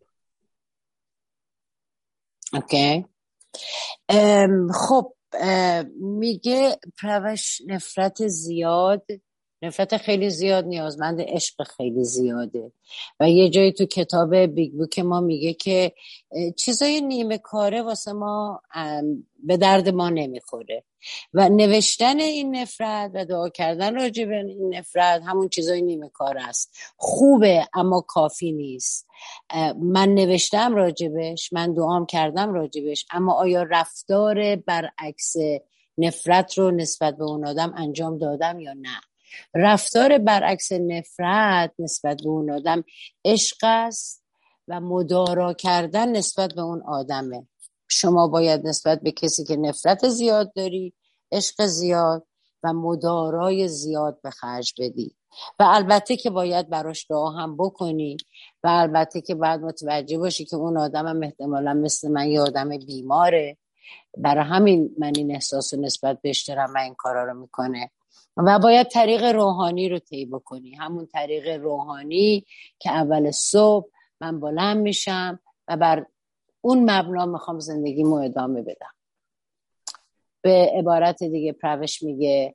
[SPEAKER 2] Okay. um, خب میگه پروش نفرت زیاد نفرت خیلی زیاد نیازمند عشق خیلی زیاده و یه جایی تو کتاب بیگ بوک ما میگه که چیزای نیمه کاره واسه ما به درد ما نمیخوره و نوشتن این نفرت و دعا کردن راجع به این نفرت همون چیزای نیمه کاره است. خوبه اما کافی نیست. من نوشتم راجبش، من دعام کردم راجبش، اما آیا رفتار برعکس نفرت رو نسبت به اون آدم انجام دادم یا نه؟ رفتار برعکس نفرت نسبت به اون آدم عشق است و مدارا کردن نسبت به اون آدمه. شما باید نسبت به کسی که نفرت زیاد داری عشق زیاد و مدارای زیاد به خرج بدی و البته که باید براش دعا هم بکنی و البته که باید متوجه باشی که اون آدم هم احتمالا مثل من یه آدم بیماره، برای همین من این احساس رو نسبت بهش دارم و این کارا رو میکنه و باید طریق روحانی رو طی بکنی، همون طریق روحانی که اول صبح من بلند میشم و بر اون مبنا میخوام زندگیمو ادامه بدم. به عبارت دیگه پروش میگه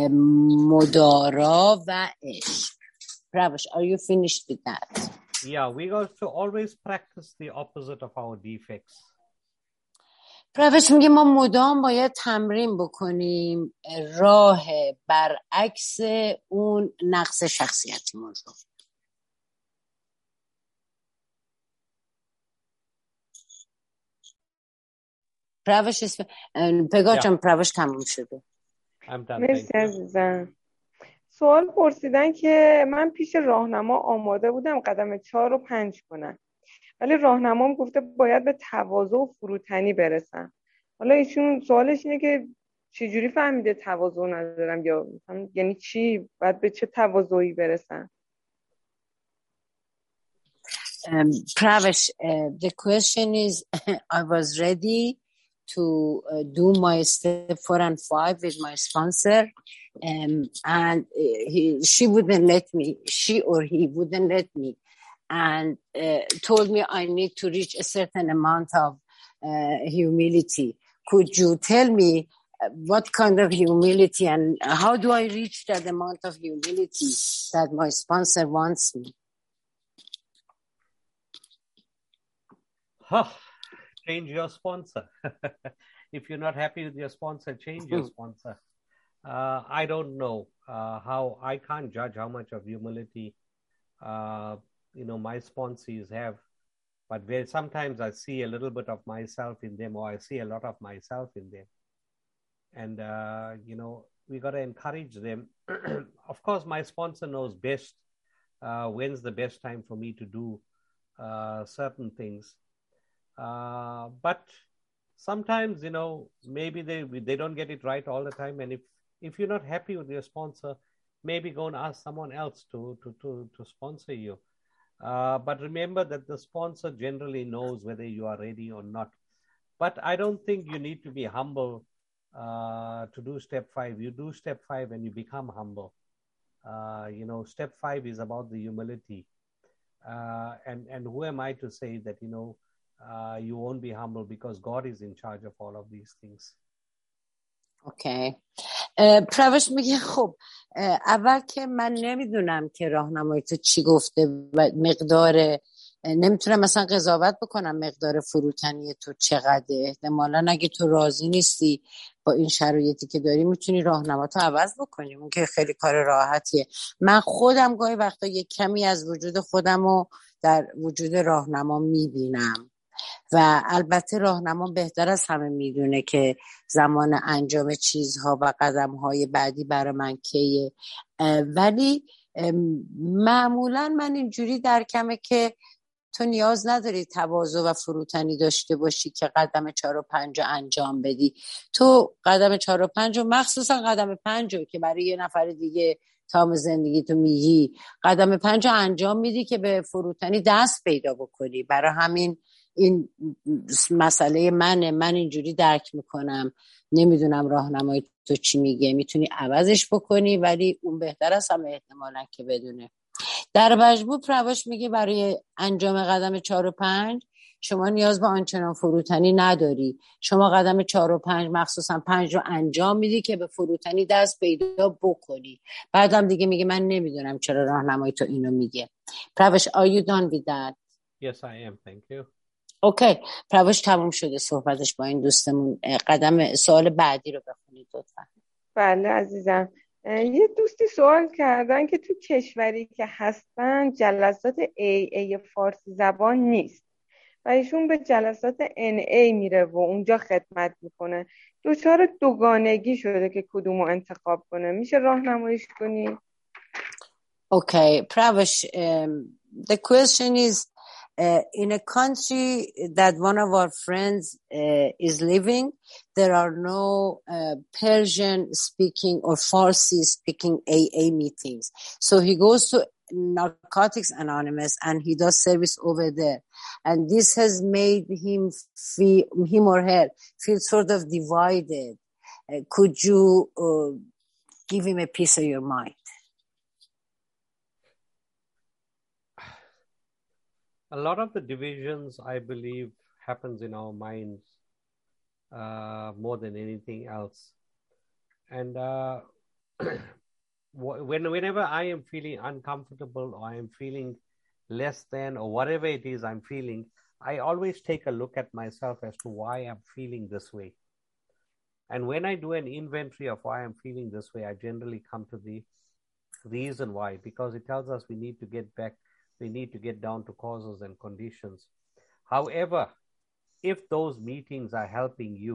[SPEAKER 2] مدارا و عشق. Pravesh, are you finished with that?
[SPEAKER 3] Yeah, we got to always practice the opposite of our defects.
[SPEAKER 2] پروش میگه ما مدام باید تمرین بکنیم راه برعکس اون نقص شخصیتیمون رو. پروش اسم پگاه جان پروش تموم شده.
[SPEAKER 1] مرسی عزیزم. سوال پرسیدن که من پیش راهنما آماده بودم قدم چهار رو پنج کنم ولی راهنمام گفته باید به تواضع و فروتنی برسم. حالا ایشون سوالش اینه که چجوری فهمیده تواضع ندارم یا یعنی چی؟ باید به چه تواضعی برسم؟
[SPEAKER 2] Um, Pravesh, uh, the question is I was ready to uh, do my step four and five with my sponsor um, and he, she wouldn't let me, she or he wouldn't let me and uh, told me I need to reach a certain amount of uh, humility. Could you tell me what kind of humility and how do I reach that amount of humility that my sponsor wants me?
[SPEAKER 3] Huh. Change your sponsor. If you're not happy with your sponsor, change your sponsor. Uh, I don't know uh, how, I can't judge how much of humility, uh, you know, my sponsees have, but where sometimes I see a little bit of myself in them or I see a lot of myself in them. And, uh, you know, we got to encourage them. Of course, my sponsor knows best uh, when's the best time for me to do uh, certain things. Uh, but sometimes, you know, maybe they they don't get it right all the time. And if, if you're not happy with your sponsor, maybe go and ask someone else to, to, to, to sponsor you. Uh, but remember that the sponsor generally knows whether you are ready or not. But I don't think you need to be humble uh, to do step five. You do step five and you become humble. Uh, you know, step five is about the humility. Uh, and, and who am I to say that, you know, uh, you won't be humble because God is in charge of all of these things.
[SPEAKER 2] اوکی. پروش میگه خب اول که من نمیدونم که راهنمای تو چی گفته و مقدار، نمیتونم مثلا قضاوت بکنم مقدار فروتنی تو چقدره. احتمالاً اگه تو راضی نیستی با این شرایطی که داری میتونی راهنماتو عوض بکنی، اون که خیلی کار راحتیه. من خودم گاهی وقتا یک کمی از وجود خودمو در وجود راهنما میبینم و البته راهنما بهتر از همه میدونه که زمان انجام چیزها و قدمهای بعدی برای من کیه، ولی معمولا من اینجوری درکمه که تو نیاز نداری تواضع و فروتنی داشته باشی که قدم چهار و پنج رو انجام بدی. تو قدم چهار و پنج رو، مخصوصا قدم پنج رو که برای یه نفر دیگه تمام زندگی تو میگی، قدم پنج رو انجام میدی که به فروتنی دست پیدا بکنی. برای همین این مسئله منه، من اینجوری درک میکنم. نمیدونم راهنمای تو چی میگه، میتونی عوضش بکنی ولی اون بهتر از همه احتمالاً که بدونه. در مجموع پرواش میگه برای انجام قدم چهار و پنج شما نیاز به آنچنان فروتنی نداری. شما قدم چهار و پنج مخصوصا پنج رو انجام میدی که به فروتنی دست پیدا بکنی. بعدم دیگه میگه من نمیدونم چرا راهنمای تو اینو میگه. پرواش are you done with that؟
[SPEAKER 3] Yes, I am. Thank you.
[SPEAKER 2] اوکی. پرواش تموم شده صحبتش با این دوستمون. قدم سوال بعدی رو بخونید لطفا.
[SPEAKER 1] بله عزیزم. یه دوستی سوال کردن که تو کشوری که هستن جلسات ای ای فارسی زبان نیست و ایشون به جلسات ان ای میره و اونجا خدمت میکنه. دچار دوگانگی شده که کدومو انتخاب کنه. میشه راهنماییش کنی؟
[SPEAKER 2] اوکی. پرواش um, the question is uh, in a country that one of our friends uh, is living, there are no uh, Persian speaking or Farsi speaking A A meetings. So he goes to Narcotics Anonymous and he does service over there. And this has made him feel, him or her feel sort of divided. Uh, could you uh, give him a piece of your mind?
[SPEAKER 3] A lot of the divisions, I believe, happens in our minds uh, more than anything else. And uh, when, whenever I am feeling uncomfortable or I am feeling less than or whatever it is I'm feeling, I always take a look at myself as to why I'm feeling this way. And when I do an inventory of why I'm feeling this way, I generally come to the reason why, because it tells us we need to get back We need to get down to causes and conditions. However, if those meetings are helping you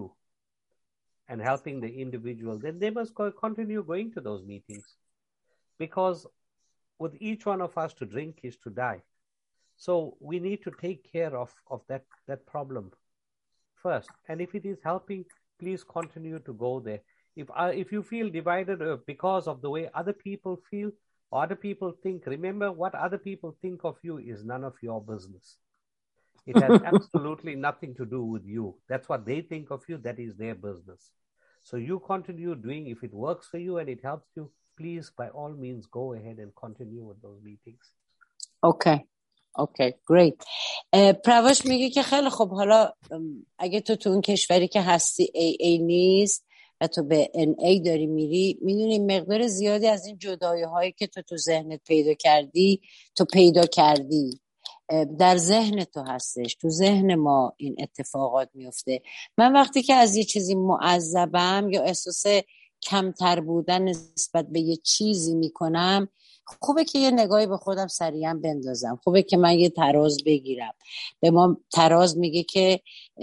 [SPEAKER 3] and helping the individual, then they must continue going to those meetings. Because with each one of us, to drink is to die. So we need to take care of, of that, that problem first. And if it is helping, please continue to go there. If, uh, if you feel divided because of the way other people feel, other people think, remember, what other people think of you is none of your business. It has absolutely nothing to do with you. That's what they think of you. That is their business. So you continue doing, if it works for you and it helps you, please, by all means, go ahead and continue with those meetings.
[SPEAKER 2] Okay. Okay, great. پرواش میگه که خیلی خب، حالا اگه تو تو اون کشوری که هستی ای ای نیست و تو به ان ای داری میری، میدونی مقدار زیادی از این جدایی هایی که تو تو ذهنت پیدا کردی تو پیدا کردی در ذهن تو هستش. تو ذهن ما این اتفاقات میفته. من وقتی که از یه چیزی معذبم یا احساس کمتر بودن نسبت به یه چیزی میکنم، خوبه که یه نگاهی به خودم سریعا بندازم. خوبه که من یه تراز بگیرم. به ما تراز میگه که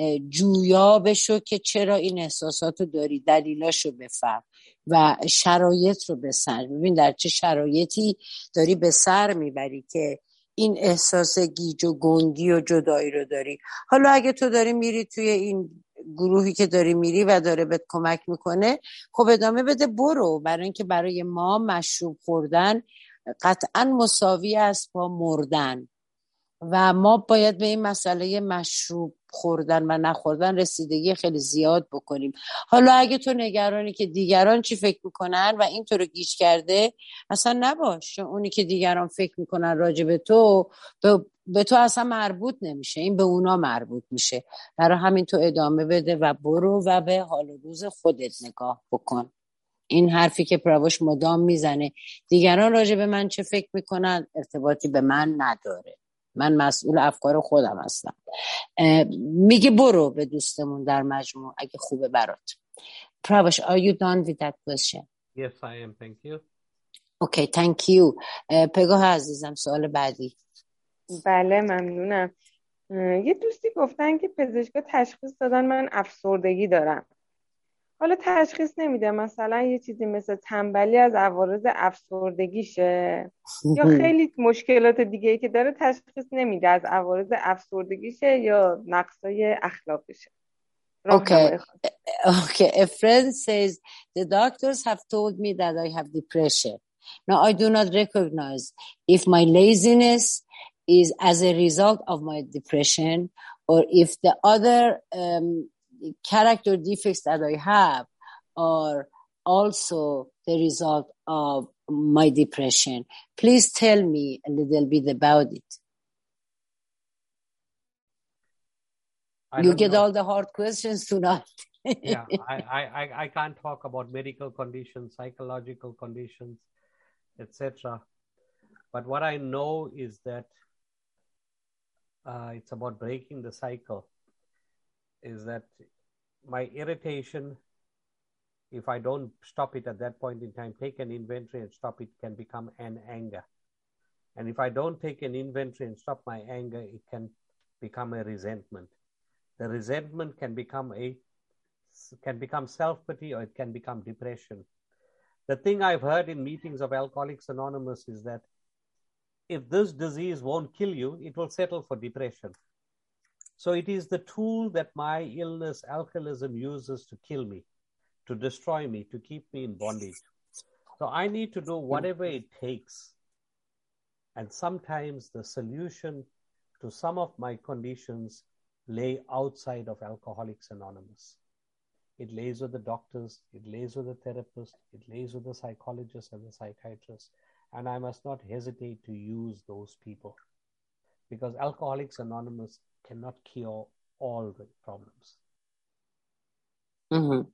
[SPEAKER 2] جویا بشو که چرا این احساساتو داری، دلیلاشو بفهم و شرایط رو بسنج. ببین در چه شرایطی داری به سر میبری که این احساس گیج و گنگی و جدایی رو داری. حالا اگه تو داری میری توی این گروهی که داری میری و داره بهت کمک میکنه، خب ادامه بده، برو. برای اینکه برای ما مشروب خوردن قطعا مساوی است با مردن و ما باید به این مسئله مشروب خوردن و نخوردن رسیدگی خیلی زیاد بکنیم. حالا اگه تو نگرانی که دیگران چی فکر میکنن و این تو رو گیج کرده، اصلا نباش، چون اونی که دیگران فکر میکنن راجع به تو به, به تو اصلا مربوط نمیشه، این به اونا مربوط میشه. برای همین تو ادامه بده و برو و به حال و روز خودت نگاه بکن. این حرفی که پراوش مدام میزنه دیگران راجع به من چه فکر میکنن ارتباطی به من نداره، من مسئول افکار خودم هستم. میگه برو به دوستمون در مجموع اگه خوبه برات. پراوش are you done with that question؟
[SPEAKER 3] Yes, I am. Thank you.
[SPEAKER 2] Okay, thank you. پگاه عزیزم سوال بعدی.
[SPEAKER 1] بله ممنونم. یه دوستی گفتن که پزشکا تشخیص دادن من افسردگی دارم. حالا تشخیص نمیده، مثلا یه چیزی مثل تنبلی از عوارض افسردگیشه یا خیلی مشکلات دیگه ای که داره تشخیص نمیده از عوارض افسردگیشه یا نقصای اخلاقیشه.
[SPEAKER 2] Okay. Okay. A friend says the doctors have told me that I have depression. Now I do not recognize if my laziness is as a result of my depression or if the other um, character defects that I have are also the result of my depression. Please tell me a little bit about it.
[SPEAKER 3] I
[SPEAKER 2] you
[SPEAKER 3] don't
[SPEAKER 2] get
[SPEAKER 3] know.
[SPEAKER 2] all the hard questions tonight.
[SPEAKER 3] Yeah, I, I, I can't talk about medical conditions, psychological conditions, et cetera. But what I know is that uh, it's about breaking the cycle. Is that my irritation, if I don't stop it at that point in time, take an inventory and stop it, can become an anger. And if I don't take an inventory and stop my anger, it can become a resentment. The resentment can become a can become self-pity or it can become depression. The thing I've heard in meetings of Alcoholics Anonymous is that if this disease won't kill you, it will settle for depression. So it is the tool that my illness, alcoholism, uses to kill me, to destroy me, to keep me in bondage. So I need to do whatever it takes. And sometimes the solution to some of my conditions lay outside of Alcoholics Anonymous. It lays with the doctors, it lays with the therapists, it lays with the psychologists and the psychiatrists. And I must not hesitate to use those people. Because Alcoholics Anonymous cannot cure all the problems.
[SPEAKER 2] Mm-hmm.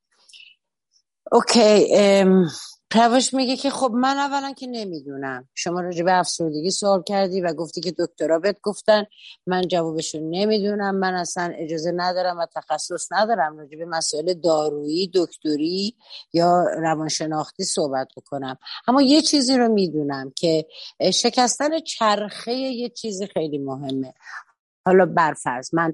[SPEAKER 2] اوکی. پراوش میگه که خب من اولا که نمیدونم، شما راجع به افسردگی سوال کردی و گفتی که دکترها بهت گفتن، من جوابشو نمیدونم، من اصلا اجازه ندارم و تخصص ندارم راجع به مسائل دارویی، دکتری یا روانشناختی صحبت بکنم. اما یه چیزی رو میدونم که شکستن چرخه یه چیزی خیلی مهمه. حالا برفرض من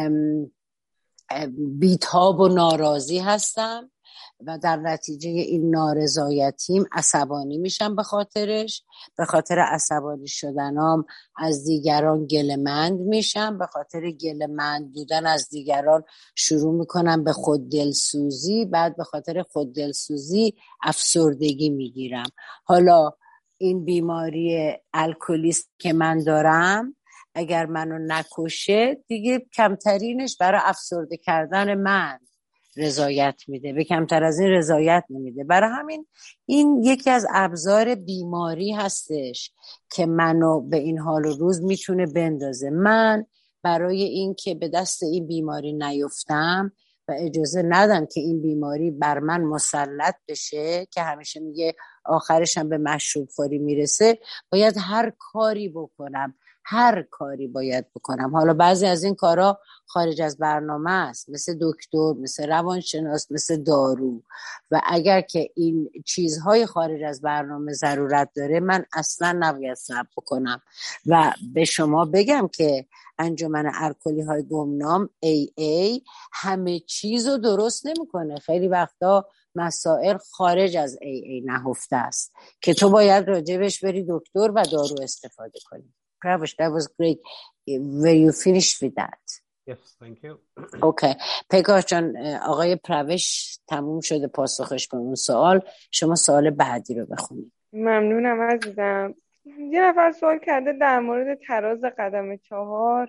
[SPEAKER 2] بیتاب و ناراضی هستم و در نتیجه این نارضایتیم عصبانی میشم، به خاطرش به خاطر عصبانی شدنام از دیگران گله‌مند میشم، به خاطر گله‌مند بودن از دیگران شروع میکنم به خود دلسوزی، بعد به خاطر خود دلسوزی افسردگی میگیرم. حالا این بیماری الکلیست که من دارم اگر منو نکشه دیگه کمترینش برای افسرده کردن من رضایت میده، به کمتر از این رضایت نمیده. برای همین این یکی از ابزار بیماری هستش که منو به این حال و روز میتونه بندازه. من برای این که به دست این بیماری نیفتم و اجازه ندم که این بیماری بر من مسلط بشه، که همیشه میگه آخرش هم به مشروب خوری میرسه، باید هر کاری بکنم، هر کاری باید بکنم. حالا بعضی از این کارا خارج از برنامه است، مثل دکتر، مثل روانشناس، مثل دارو. و اگر که این چیزهای خارج از برنامه ضرورت داره من اصلا نباید صبر بکنم. و به شما بگم که انجمن الکلی های گمنام ای ای همه چیزو درست نمیکنه. خیلی وقتا مسائل خارج از ای ای نهفته است که تو باید راجبش بری دکتر و دارو استفاده کنی. Pravesh, that was great. Were you finished with that?
[SPEAKER 3] Yes, thank you.
[SPEAKER 2] Okay. پگاه جان، آقای پراوش تموم شده پاسخش به اون سوال. شما سوال بعدی رو بخونید.
[SPEAKER 1] ممنونم عزیزم. یه نفر سوال کرده در مورد تراز قدم چهار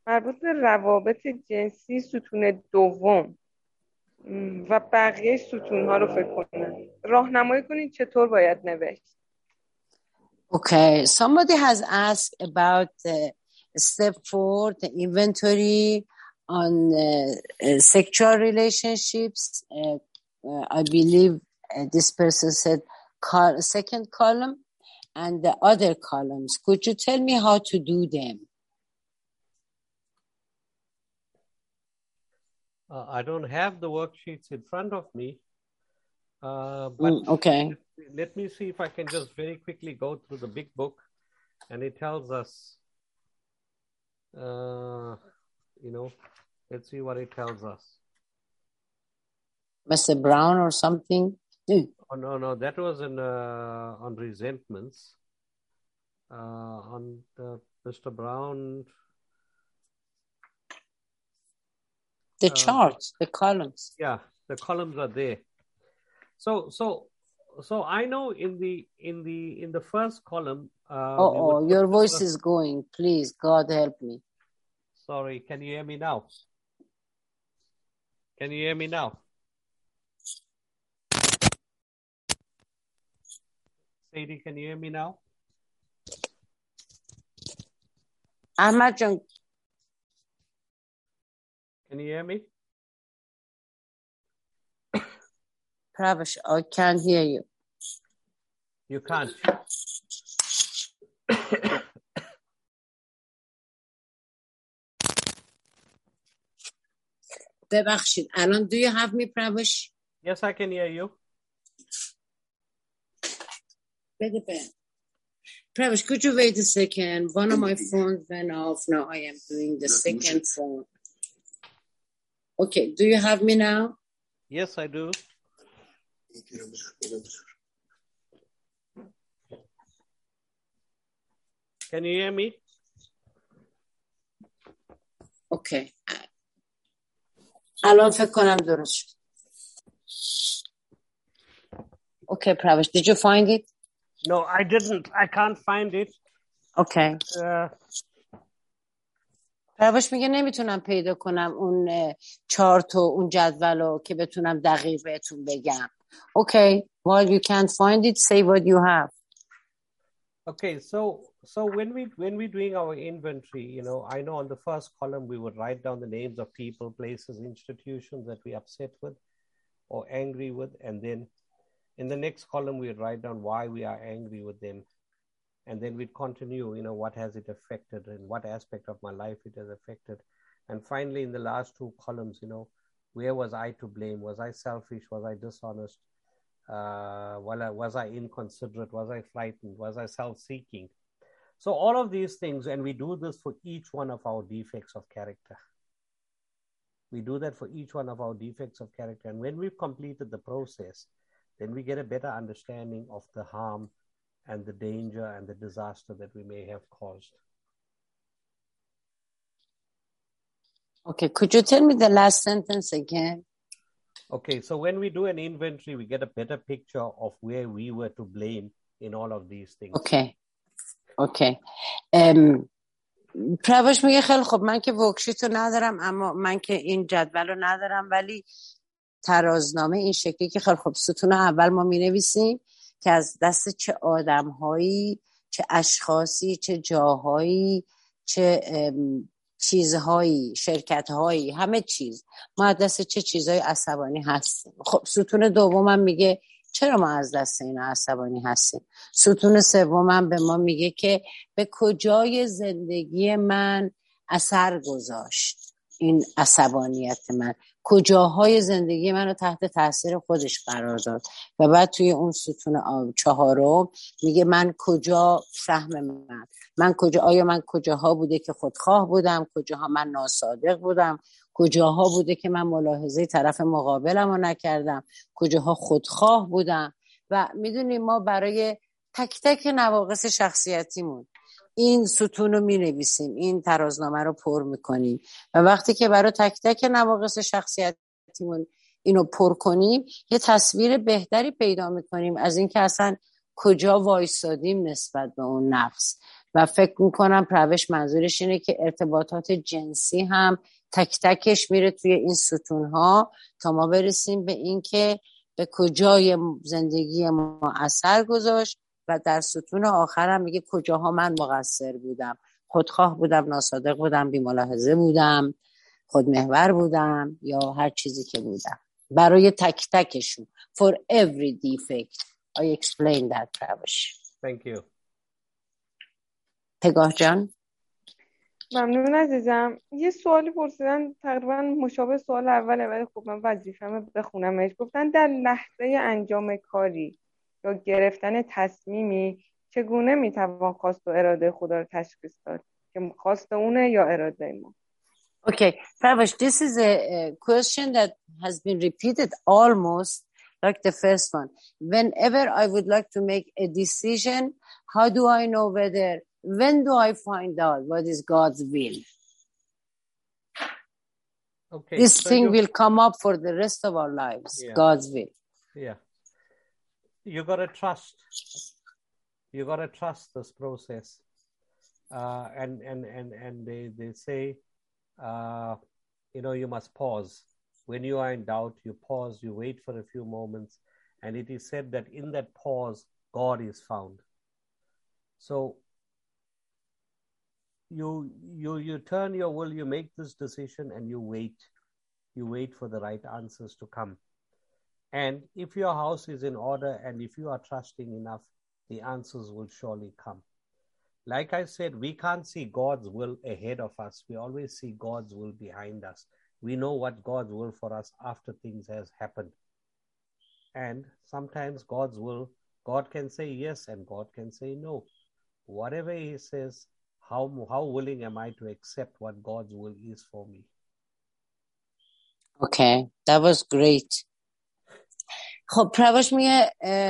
[SPEAKER 1] مربوط به روابط جنسی ستون دوم و بقیه ستون ها رو فکر کنم راهنمایی کنید چطور باید نوشت.
[SPEAKER 2] Okay, somebody has asked about the step four, the inventory on uh, uh, sexual relationships. Uh, uh, I believe uh, this person said col- second column and the other columns. Could you tell me how to do them?
[SPEAKER 3] Uh, I don't have the worksheets in front of me, uh, but
[SPEAKER 2] Mm, okay.
[SPEAKER 3] let, let me see if I can just very quickly go through the big book, and it tells us, uh, you know, let's see what it tells us.
[SPEAKER 2] Mister Brown or something? Mm.
[SPEAKER 3] Oh, no, no, that was in, uh, on resentments. Uh, on the, Mister Brown.
[SPEAKER 2] The
[SPEAKER 3] uh,
[SPEAKER 2] charts, the columns.
[SPEAKER 3] Yeah, the columns are there. So, so, so I know in the in the in the first column. Uh,
[SPEAKER 2] Oh,
[SPEAKER 3] we
[SPEAKER 2] oh,
[SPEAKER 3] would
[SPEAKER 2] your
[SPEAKER 3] put the
[SPEAKER 2] voice
[SPEAKER 3] first-
[SPEAKER 2] is going. Please, God help me.
[SPEAKER 3] Sorry, can you hear me now? Can you hear me now? Sadie, can you hear me now?
[SPEAKER 2] Ahmad John,
[SPEAKER 3] Can you hear me?
[SPEAKER 2] Pravesh, I can't hear you.
[SPEAKER 3] You can't.
[SPEAKER 2] ببخشید الان do you have me Pravesh؟
[SPEAKER 3] Yes, I can hear you.
[SPEAKER 2] بده به Pravesh, could you wait a second? One of my phones went off. Now I am doing the second phone. Okay, do you have me now?
[SPEAKER 3] Yes, I do. Can you hear me?
[SPEAKER 2] Okay. الان فکر کنم درست شد. Okay, Pravesh, did you find it?
[SPEAKER 3] No, I didn't. I can't find it.
[SPEAKER 2] Okay.
[SPEAKER 3] Uh,
[SPEAKER 2] Pravesh میگه نمیتونم پیدا کنم اون چارت و اون جدولو که بتونم دقیق بهتون بگم. Okay, while you can't find it, say what you have.
[SPEAKER 3] Okay, so so when we when we're doing our inventory, you know, I know on the first column we would write down the names of people, places, institutions that we're upset with or angry with, and then in the next column we'd write down why we are angry with them, and then we'd continue, you know, what has it affected and what aspect of my life it has affected, and finally in the last two columns, you know, where was I to blame? Was I selfish? Was I dishonest? Uh, was I inconsiderate? Was I frightened? Was I self-seeking? So all of these things, and we do this for each one of our defects of character. We do that for each one of our defects of character. And when we've completed the process, then we get a better understanding of the harm and the danger and the disaster that we may have caused.
[SPEAKER 2] Okay, could you tell me the last sentence again?
[SPEAKER 3] Okay, so when we do an inventory, we get a better picture of where we were to blame in all of these things.
[SPEAKER 2] Okay, okay. Um, پروش میگه خیلی خب من که ورکشیتو ندارم اما من که این جدول رو ندارم ولی ترازنامه این شکلی که خیلی خب ستون اول ما می نویسیم که از دست چه آدمهایی چه اشخاصی چه جاهایی چه چیزهایی شرکتهایی همه چیز ما از دست چه چیزهایی عصبانی هستیم. خب ستون دومم میگه چرا ما از دست اینا عصبانی هستیم. ستون سومم به ما میگه که به کجای زندگی من اثر گذاشت این عصبانیت من، کجاهای زندگی منو تحت تاثیر خودش قرار داد. و بعد توی اون ستون چهارم میگه من کجا سهم من من کجا آیا من کجاها بوده که خودخواه بودم، کجاها من ناصادق بودم، کجاها بوده که من ملاحظه طرف مقابلم رو نکردم، کجاها خودخواه بودم. و میدونیم ما برای تک تک نواقص شخصیتیمون این ستون رو می نویسیم، این ترازنامه رو پر می کنیم و وقتی که برای تک تک نواقص شخصیتیمون اینو پر کنیم یه تصویر بهتری پیدا می کنیم از این که اصلا کجا وایسادیم نسبت به اون نقص. و فکر میکنم پروش منظورش اینه که ارتباطات جنسی هم تک تکش میره توی این ستونها تا ما برسیم به این که به کجای زندگی ما اثر گذاشت و در ستون آخرم میگه کجاها من مقصر بودم، خودخواه بودم، ناصادق بودم، بی‌ملاحظه بودم، خودمحور بودم یا هر چیزی که بودم. برای تک تکشون for every defect I explain that پروش.
[SPEAKER 3] Thank you.
[SPEAKER 2] پگاه جان.
[SPEAKER 1] ممنون عزیزم. یه سوالی پرسیدن تقریبا مشابه سوال اوله ولی خب من وظیفه‌مه بخونمش. گفتن در لحظه انجام کاری یا گرفتن تصمیمی چگونه میتوان خواست و اراده خدا رو تشخیص داد که خواست اونه یا اراده ما؟
[SPEAKER 2] Okay, Pravash, this is a, a question that has been repeated almost like the first one. Whenever I would like to make a decision, how do I know whether, when do I find out what is God's will?
[SPEAKER 3] Okay.
[SPEAKER 2] This
[SPEAKER 3] so
[SPEAKER 2] thing
[SPEAKER 3] you,
[SPEAKER 2] will come up for the rest of our lives,
[SPEAKER 3] Yeah.
[SPEAKER 2] God's will.
[SPEAKER 3] Yeah. You gotta trust. You gotta trust this process. Uh, and, and, and, and they, they say, uh, you know, you must pause. When you are in doubt, you pause, you wait for a few moments. And it is said that in that pause, God is found. So you, you, you turn your will, you make this decision and you wait. You wait for the right answers to come. And if your house is in order and if you are trusting enough, the answers will surely come. Like I said, we can't see God's will ahead of us. We always see God's will behind us. We know what God's will for us after things has happened. And sometimes God's will, God can say yes and God can say no. Whatever he says, how, how willing am I to accept what God's will is for me?
[SPEAKER 2] Okay, that was great. خب پروش میگه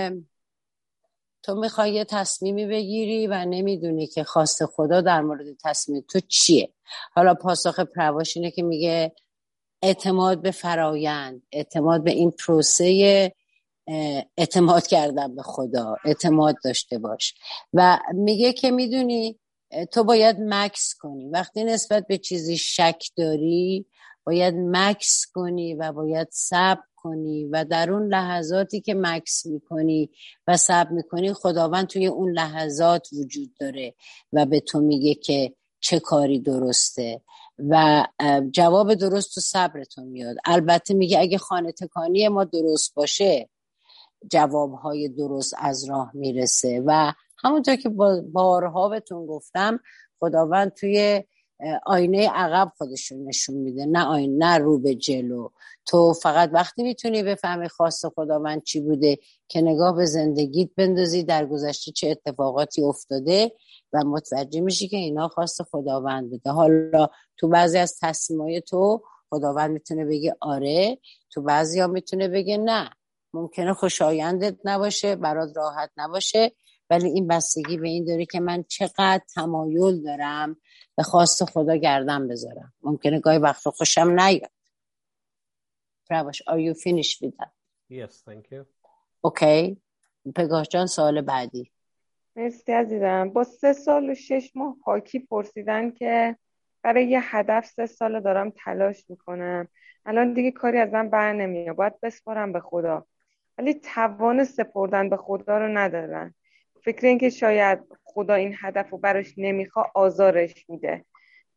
[SPEAKER 2] تو میخوای یه تصمیمی بگیری و نمیدونی که خواست خدا در مورد تصمیم تو چیه. حالا پاسخ پروش اینه که میگه اعتماد به فرایند، اعتماد به این پروسه، اعتماد کردن به خدا، اعتماد داشته باش. و میگه که میدونی تو باید مکس کنی. وقتی نسبت به چیزی شک داری باید مکس کنی و باید صبر کنی و در اون لحظاتی که مکس میکنی و صبر میکنی خداوند توی اون لحظات وجود داره و به تو میگه که چه کاری درسته و جواب درست تو صبرتون میاد. البته میگه اگه خانه تکانی ما درست باشه جوابهای درست از راه میرسه و همونطور که بارها بهتون گفتم خداوند توی آینه عقب خودشون نشون میده، نه آینه، نه رو به جلو. تو فقط وقتی میتونی بفهمی خواست خداوند چی بوده که نگاه به زندگیت بندازی در گذشته چه اتفاقاتی افتاده و متوجه میشی که اینا خواست خداوند بوده. حالا تو بعضی از تصمیمای تو خداوند میتونه بگه آره، تو بعضی ها میتونه بگه نه. ممکنه خوشایندت نباشه، برات راحت نباشه، ولی این بستگی به این داره که من چقدر تمایل دارم به خواست خدا گردن بذارم. ممکنه گاهی وقتا خوشم نیاد. Pravash, are you finished with that?
[SPEAKER 3] Yes, thank you.
[SPEAKER 2] Okay. پگاه جان سوال بعدی.
[SPEAKER 1] مرسی عزیزم. با سه سال و شش ماه پاکی پرسیدن که برای یه هدف سه سال دارم تلاش میکنم، الان دیگه کاری ازم بر نمیاد، باید بسپارم به خدا، ولی توان سپردن به خدا رو ندارن. فکر این که شاید خدا این هدف رو براش نمیخواد آزارش میده،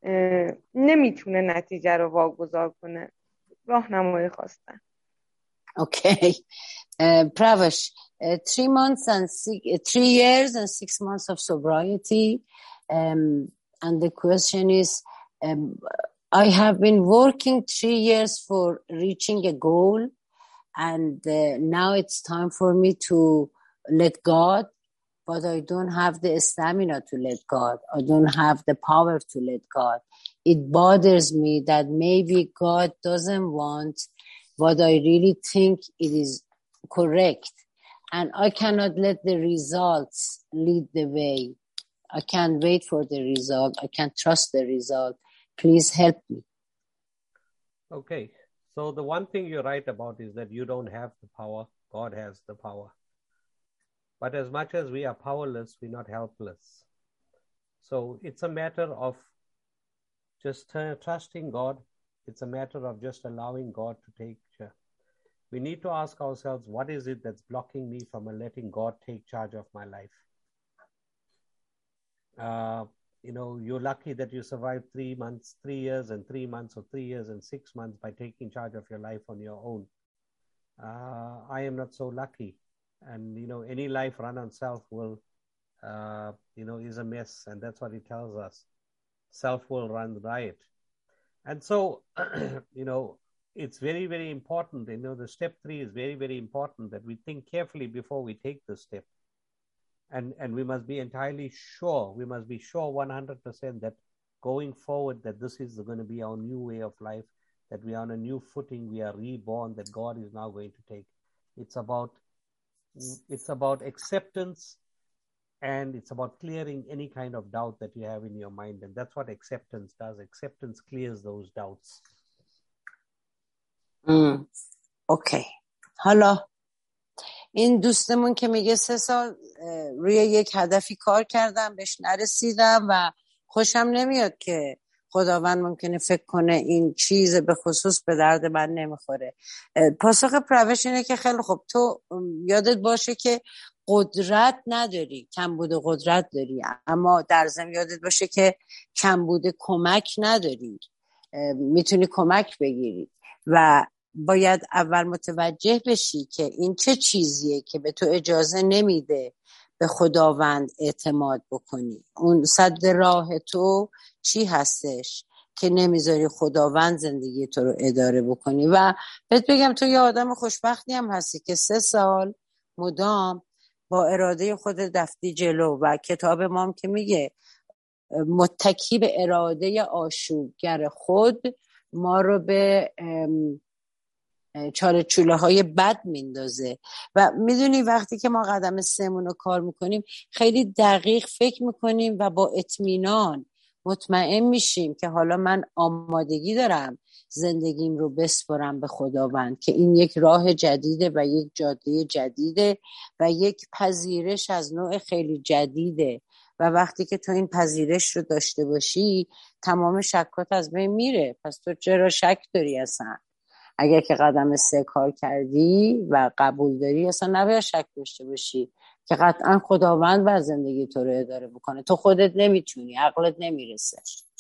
[SPEAKER 1] نمیتونه نتیجه رو واگذار کنه. راهنمایی خواستن.
[SPEAKER 2] Okay. Uh, Pravash, uh, three months and six, uh, three years and six months of sobriety. Um, and the question is, um, I have been working three years for reaching a goal. And uh, now it's time for me to let God, but I don't have the stamina to let God. I don't have the power to let God. It bothers me that maybe God doesn't want what I really think it is correct. And I cannot let the results lead the way. I can't wait for the result. I can't trust the result. Please help me.
[SPEAKER 3] Okay. So the one thing you're right about is that you don't have the power. God has the power. But as much as we are powerless, we're not helpless. So it's a matter of just uh, trusting God. It's a matter of just allowing God to take charge. We need to ask ourselves, what is it that's blocking me from letting God take charge of my life? Uh, you know, you're lucky that you survived three months, three years and three months, or three years and six months by taking charge of your life on your own. Uh, I am not so lucky. And, you know, any life run on self will, uh, you know, is a mess. And that's what it tells us. Self will run riot. And so, you know, it's very, very important. You know, the step three is very, very important that we think carefully before we take the step. And and we must be entirely sure, we must be sure one hundred percent that going forward, that this is going to be our new way of life, that we are on a new footing, we are reborn, that God is now going to take. It's about, it's about acceptance, and it's about clearing any kind of doubt that you have in your mind. And that's what acceptance does. Acceptance clears those doubts.
[SPEAKER 2] ام. اوکی. حالا این دوستمون که میگه سه سال روی یک هدفی کار کردم بهش نرسیدم و خوشم نمیاد که خداوند ممکنه فکر کنه این چیز به خصوص به درد من نمیخوره. پاسخ پروش اینه که خیلی خوب، تو یادت باشه که قدرت نداری، کمبود قدرت داری، اما در ضمن یادت باشه که کمبود کمک نداری، میتونی کمک بگیری و باید اول متوجه بشی که این چه چیزیه که به تو اجازه نمیده به خداوند اعتماد بکنی. اون صد راه تو چی هستش که نمیذاری خداوند زندگی تو رو اداره بکنی. و بهت بگم تو یه آدم خوشبختی هم هستی که سه سال مدام با اراده خود دفتی جلو و کتاب ما هم که میگه متکی به اراده آشوبگر خود ما رو به چاله چوله های بد میندازه. و میدونی وقتی که ما قدم سه‌مون رو کار میکنیم خیلی دقیق فکر میکنیم و با اطمینان مطمئن میشیم که حالا من آمادگی دارم زندگیم رو بسپرم به خداوند، که این یک راه جدیده و یک جاده جدیده و یک پذیرش از نوع خیلی جدیده. و وقتی که تو این پذیرش رو داشته باشی تمام شکات از بین میره. پس تو چرا شک داری اصلا؟ اگر که قدم سه کار کردی و قبول داری اصلا نباید شک داشته باشی که قطعا خداوند بر زندگی تو رو اداره بکنه. تو خودت نمیتونی، عقلت نمیرسه.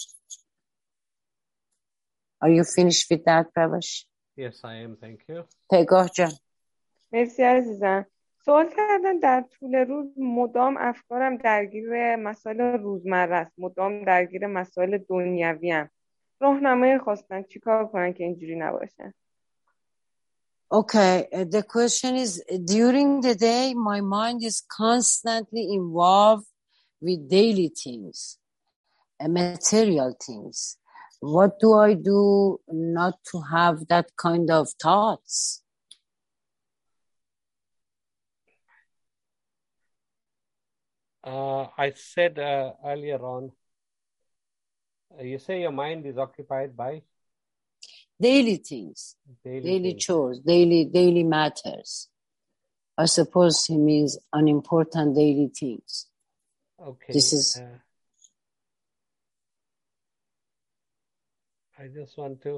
[SPEAKER 2] Are you finished with that, Pravash?
[SPEAKER 3] Yes, I am. Thank you.
[SPEAKER 2] پگاه جان.
[SPEAKER 1] مرسی عزیزم. سوال کردن در طول روز مدام افکارم درگیر مسائل روزمره است، مدام درگیر مسائل دنیوی ام. راهنمایی خواستن چیکار کنن که اینجوری نباشه؟
[SPEAKER 2] Okay, uh, the question is, during the day my mind is constantly involved with daily things, uh, material things. What do I do not to have that kind of thoughts?
[SPEAKER 3] Uh, I said uh, earlier on, uh, you say your mind is occupied by
[SPEAKER 2] daily things,
[SPEAKER 3] daily,
[SPEAKER 2] daily
[SPEAKER 3] things.
[SPEAKER 2] chores, daily daily matters. I suppose he means unimportant daily things.
[SPEAKER 3] Okay.
[SPEAKER 2] This is
[SPEAKER 3] uh, I just want to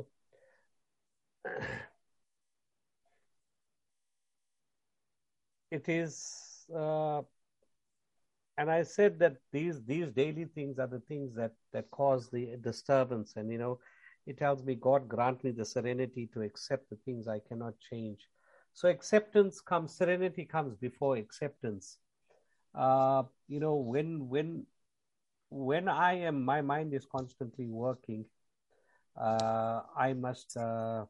[SPEAKER 3] it is uh, and I said that these these daily things are the things that that cause the disturbance. And you know, it tells me, God grant me the serenity to accept the things I cannot change. So acceptance comes, serenity comes before acceptance. Uh, you know, when when when I am, my mind is constantly working. Uh, I must uh,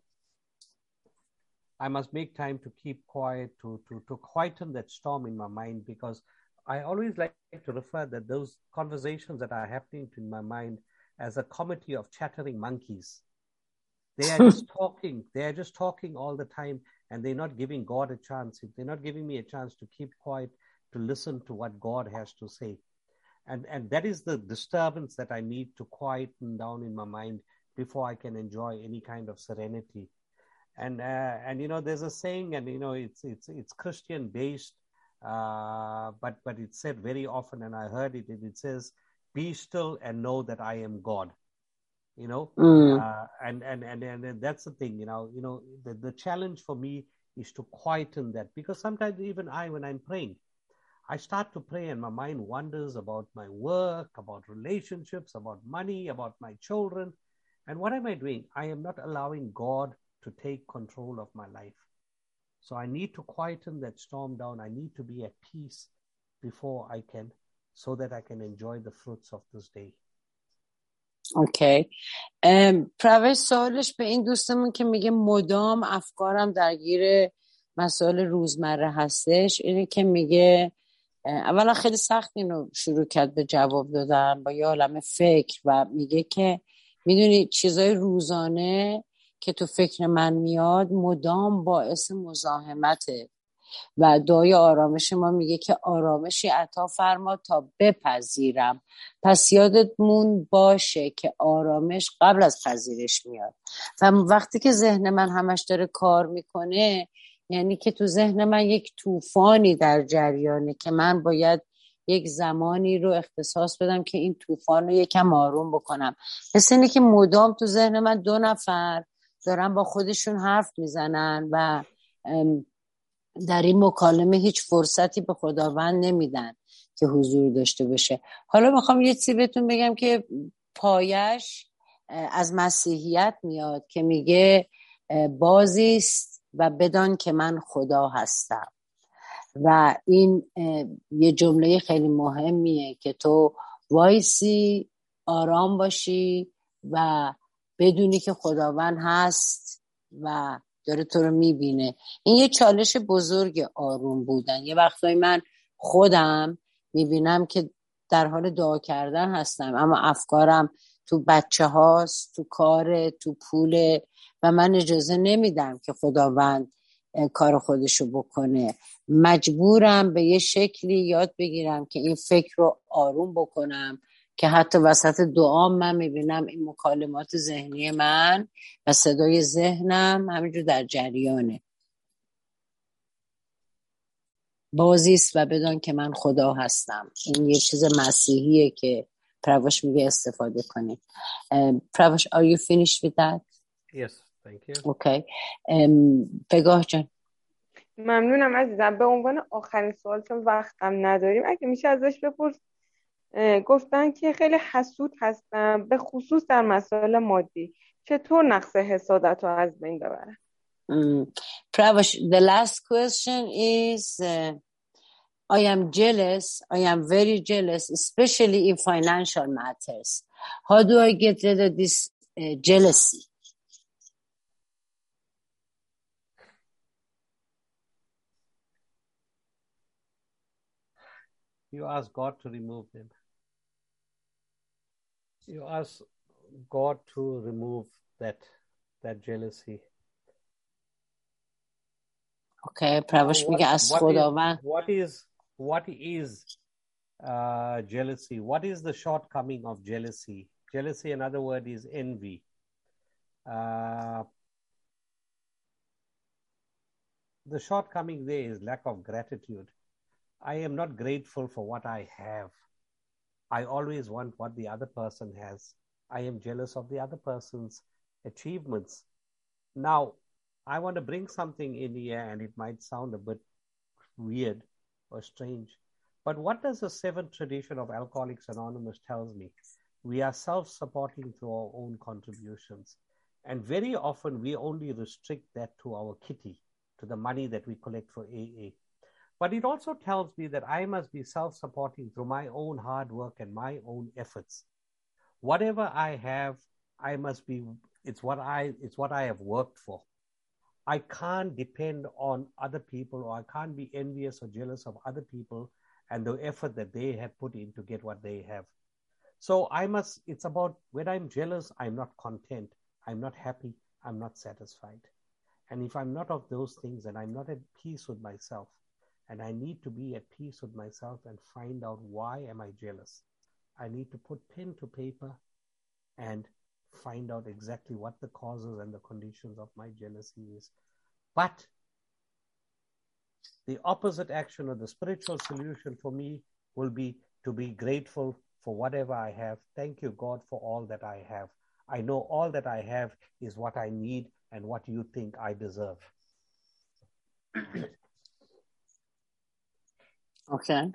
[SPEAKER 3] I must make time to keep quiet, to to to quieten that storm in my mind, because I always like to refer that those conversations that are happening in my mind as a committee of chattering monkeys. They are just talking. They are just talking all the time, and they're not giving God a chance. They're not giving me a chance to keep quiet, to listen to what God has to say. And and that is the disturbance that I need to quieten down in my mind before I can enjoy any kind of serenity. And uh, and you know, there's a saying, and you know, it's it's it's Christian based, uh, but but it's said very often, and I heard it. It, it says, be still and know that I am God. You know,
[SPEAKER 2] Mm.
[SPEAKER 3] uh, and, and and and that's the thing. You know, you know, the, the challenge for me is to quieten that, because sometimes even I, when I'm praying, I start to pray and my mind wanders about my work, about relationships, about money, about my children. And what am I doing? I am not allowing God to take control of my life. So I need to quieten that storm down. I need to be at peace before I can, so that I can enjoy the fruits of this day.
[SPEAKER 2] اوکی. پروش سوالش به این دوستمون که میگه مدام افکارم درگیر مسائل روزمره هستش، اینه که میگه اولا خیلی سخت اینو شروع کرد به جواب دادن با یه عالم فکر و میگه که میدونی چیزای روزانه که تو فکر من میاد مدام باعث مزاحمته و دعای آرامش ما میگه که آرامشی عطا فرما تا بپذیرم. پس یادتمون باشه که آرامش قبل از پذیرش میاد و وقتی که ذهن من همش داره کار میکنه یعنی که تو ذهن من یک طوفانی در جریانه که من باید یک زمانی رو اختصاص بدم که این طوفان رو یکم آروم بکنم. مثل اینه که مدام تو ذهن من دو نفر دارن با خودشون حرف میزنن و در این مکالمه هیچ فرصتی به خداوند نمیدن که حضور داشته باشه. حالا میخوام یه چیزی بهتون بگم که پایش از مسیحیت میاد که میگه بازیست و بدان که من خدا هستم و این یه جمله خیلی مهمیه که تو وایسی آرام باشی و بدونی که خداوند هست و داره تو رو میبینه. این یه چالش بزرگ آروم بودن. یه وقتایی من خودم میبینم که در حال دعا کردن هستم اما افکارم تو بچه هاست، تو کار، تو پول و من اجازه نمیدم که خداوند کار خودشو بکنه. مجبورم به یه شکلی یاد بگیرم که این فکر رو آروم بکنم که حتی وسط دعا من میبینم این مکالمات ذهنی من و صدای ذهنم همینجور در جریانه. بازیست و بدان که من خدا هستم. این یه چیز مسیحیه که پروش میگه استفاده کنید. پروش are you finished with that?
[SPEAKER 3] Yes, thank you.
[SPEAKER 2] Okay. پگاه جان.
[SPEAKER 1] ممنونم عزیزم. به عنوان آخرین سوال چون وقتم نداریم اگه میشه ازش بپرس. گفتن که خیلی حسود هستم به خصوص در مسائل مادی، چطور نقص حسادت رو از بین ببرم؟
[SPEAKER 2] Pravash, the last question is uh, I am jealous, I am very jealous, especially in financial matters. How do I get rid of this uh, jealousy?
[SPEAKER 3] You ask God to remove them. You ask God to remove that that jealousy.
[SPEAKER 2] Okay, Pravash میگه از خداوند.
[SPEAKER 3] What is what is uh, jealousy? What is the shortcoming of jealousy? Jealousy, another word, is envy. Uh, the shortcoming there is lack of gratitude. I am not grateful for what I have. I always want what the other person has. I am jealous of the other person's achievements. Now, I want to bring something in here, and it might sound a bit weird or strange, but what does the seventh tradition of Alcoholics Anonymous tells me? We are self-supporting through our own contributions, and very often we only restrict that to our kitty, to the money that we collect for A A. But it also tells me that I must be self-supporting through my own hard work and my own efforts. Whatever I have, I must be, it's what I, it's what I have worked for. I can't depend on other people, or I can't be envious or jealous of other people and the effort that they have put in to get what they have. So I must, it's about when I'm jealous, I'm not content, I'm not happy, I'm not satisfied. And if I'm not of those things, and I'm not at peace with myself, and I need to be at peace with myself and find out why am I jealous, I need to put pen to paper and find out exactly what the causes and the conditions of my jealousy is. But the opposite action, or the spiritual solution for me, will be to be grateful for whatever I have. Thank you, God, for all that I have. I know all that I have is what I need and what you think I deserve.
[SPEAKER 2] اوکی.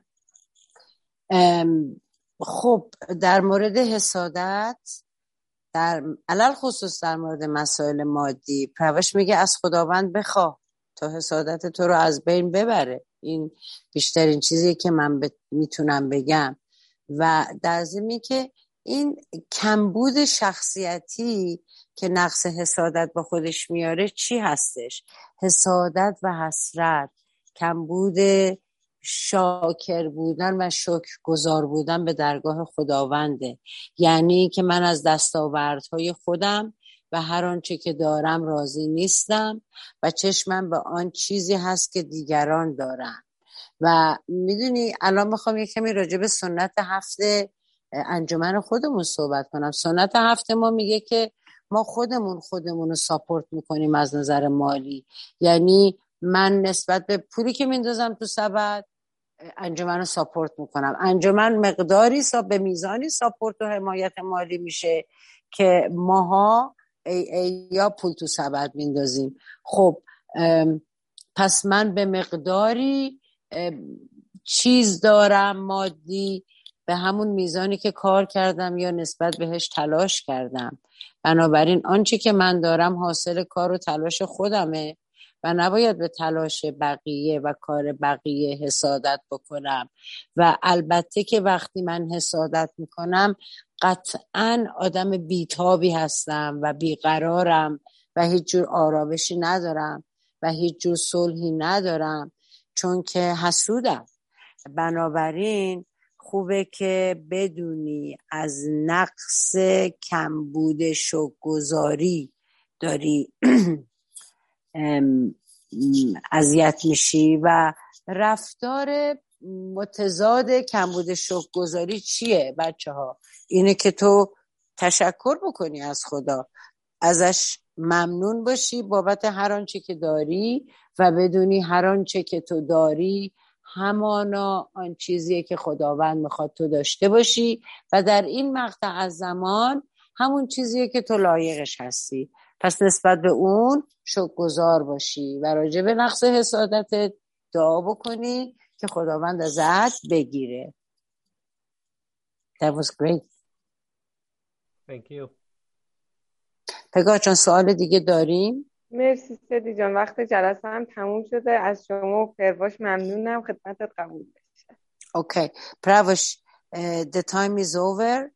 [SPEAKER 2] خب در مورد حسادت، در علل خصوص در مورد مسائل مادی، پروش میگه از خداوند بخواه تا حسادت تو رو از بین ببره. این بیشترین چیزیه که من ب... میتونم بگم. و در ضمن که این کمبود شخصیتی که نقص حسادت با خودش میاره چی هستش؟ حسادت و حسرت، کمبود شاکر بودن و شکر گزار بودن به درگاه خداونده. یعنی که من از دستاوردهای خودم و هر آنچه که دارم راضی نیستم و چشمم به آن چیزی هست که دیگران دارن. و میدونی الان میخوام یک کمی راجع به سنت هفت انجمن خودمون صحبت کنم. سنت هفت ما میگه که ما خودمون خودمون رو ساپورت میکنیم از نظر مالی. یعنی من نسبت به پولی که میندازم تو سبد انجمن رو ساپورت میکنم. انجمن مقداری سا به میزانی ساپورت و حمایت مالی میشه که ماها ای ای یا پول تو سبد میندازیم. خب پس من به مقداری چیز دارم مادی به همون میزانی که کار کردم یا نسبت بهش تلاش کردم. بنابراین آنچه که من دارم حاصل کار و تلاش خودمه و نباید به تلاش بقیه و کار بقیه حسادت بکنم. و البته که وقتی من حسادت میکنم قطعاً آدم بیتابی هستم و بیقرارم و هیچ جور آرامشی ندارم و هیچ جور صلحی ندارم، چون که حسودم. بنابراین خوبه که بدونی از نقص کمبود شکرگزاری داری اذیت میشی. و رفتار متضاد کمبود شکرگزاری چیه بچه ها؟ اینه که تو تشکر بکنی از خدا، ازش ممنون باشی بابت هر آنچه که داری و بدونی هر آنچه که تو داری همانا آن چیزیه که خداوند میخواد تو داشته باشی و در این مقطع از زمان همون چیزیه که تو لایقش هستی. پس نسبت به اون شکرگزار باشی و راجع به نقص حسادت دعا بکنی که خداوند ازت بگیره. That was great.
[SPEAKER 3] Thank you.
[SPEAKER 2] پگاه جان سوال دیگه داریم؟
[SPEAKER 1] مرسی سدی جان، وقت جلسه هم تموم شده. از شما و پرواش ممنونم. خدمتت قبول بشه.
[SPEAKER 2] Okay. Pravash, uh, the time is over.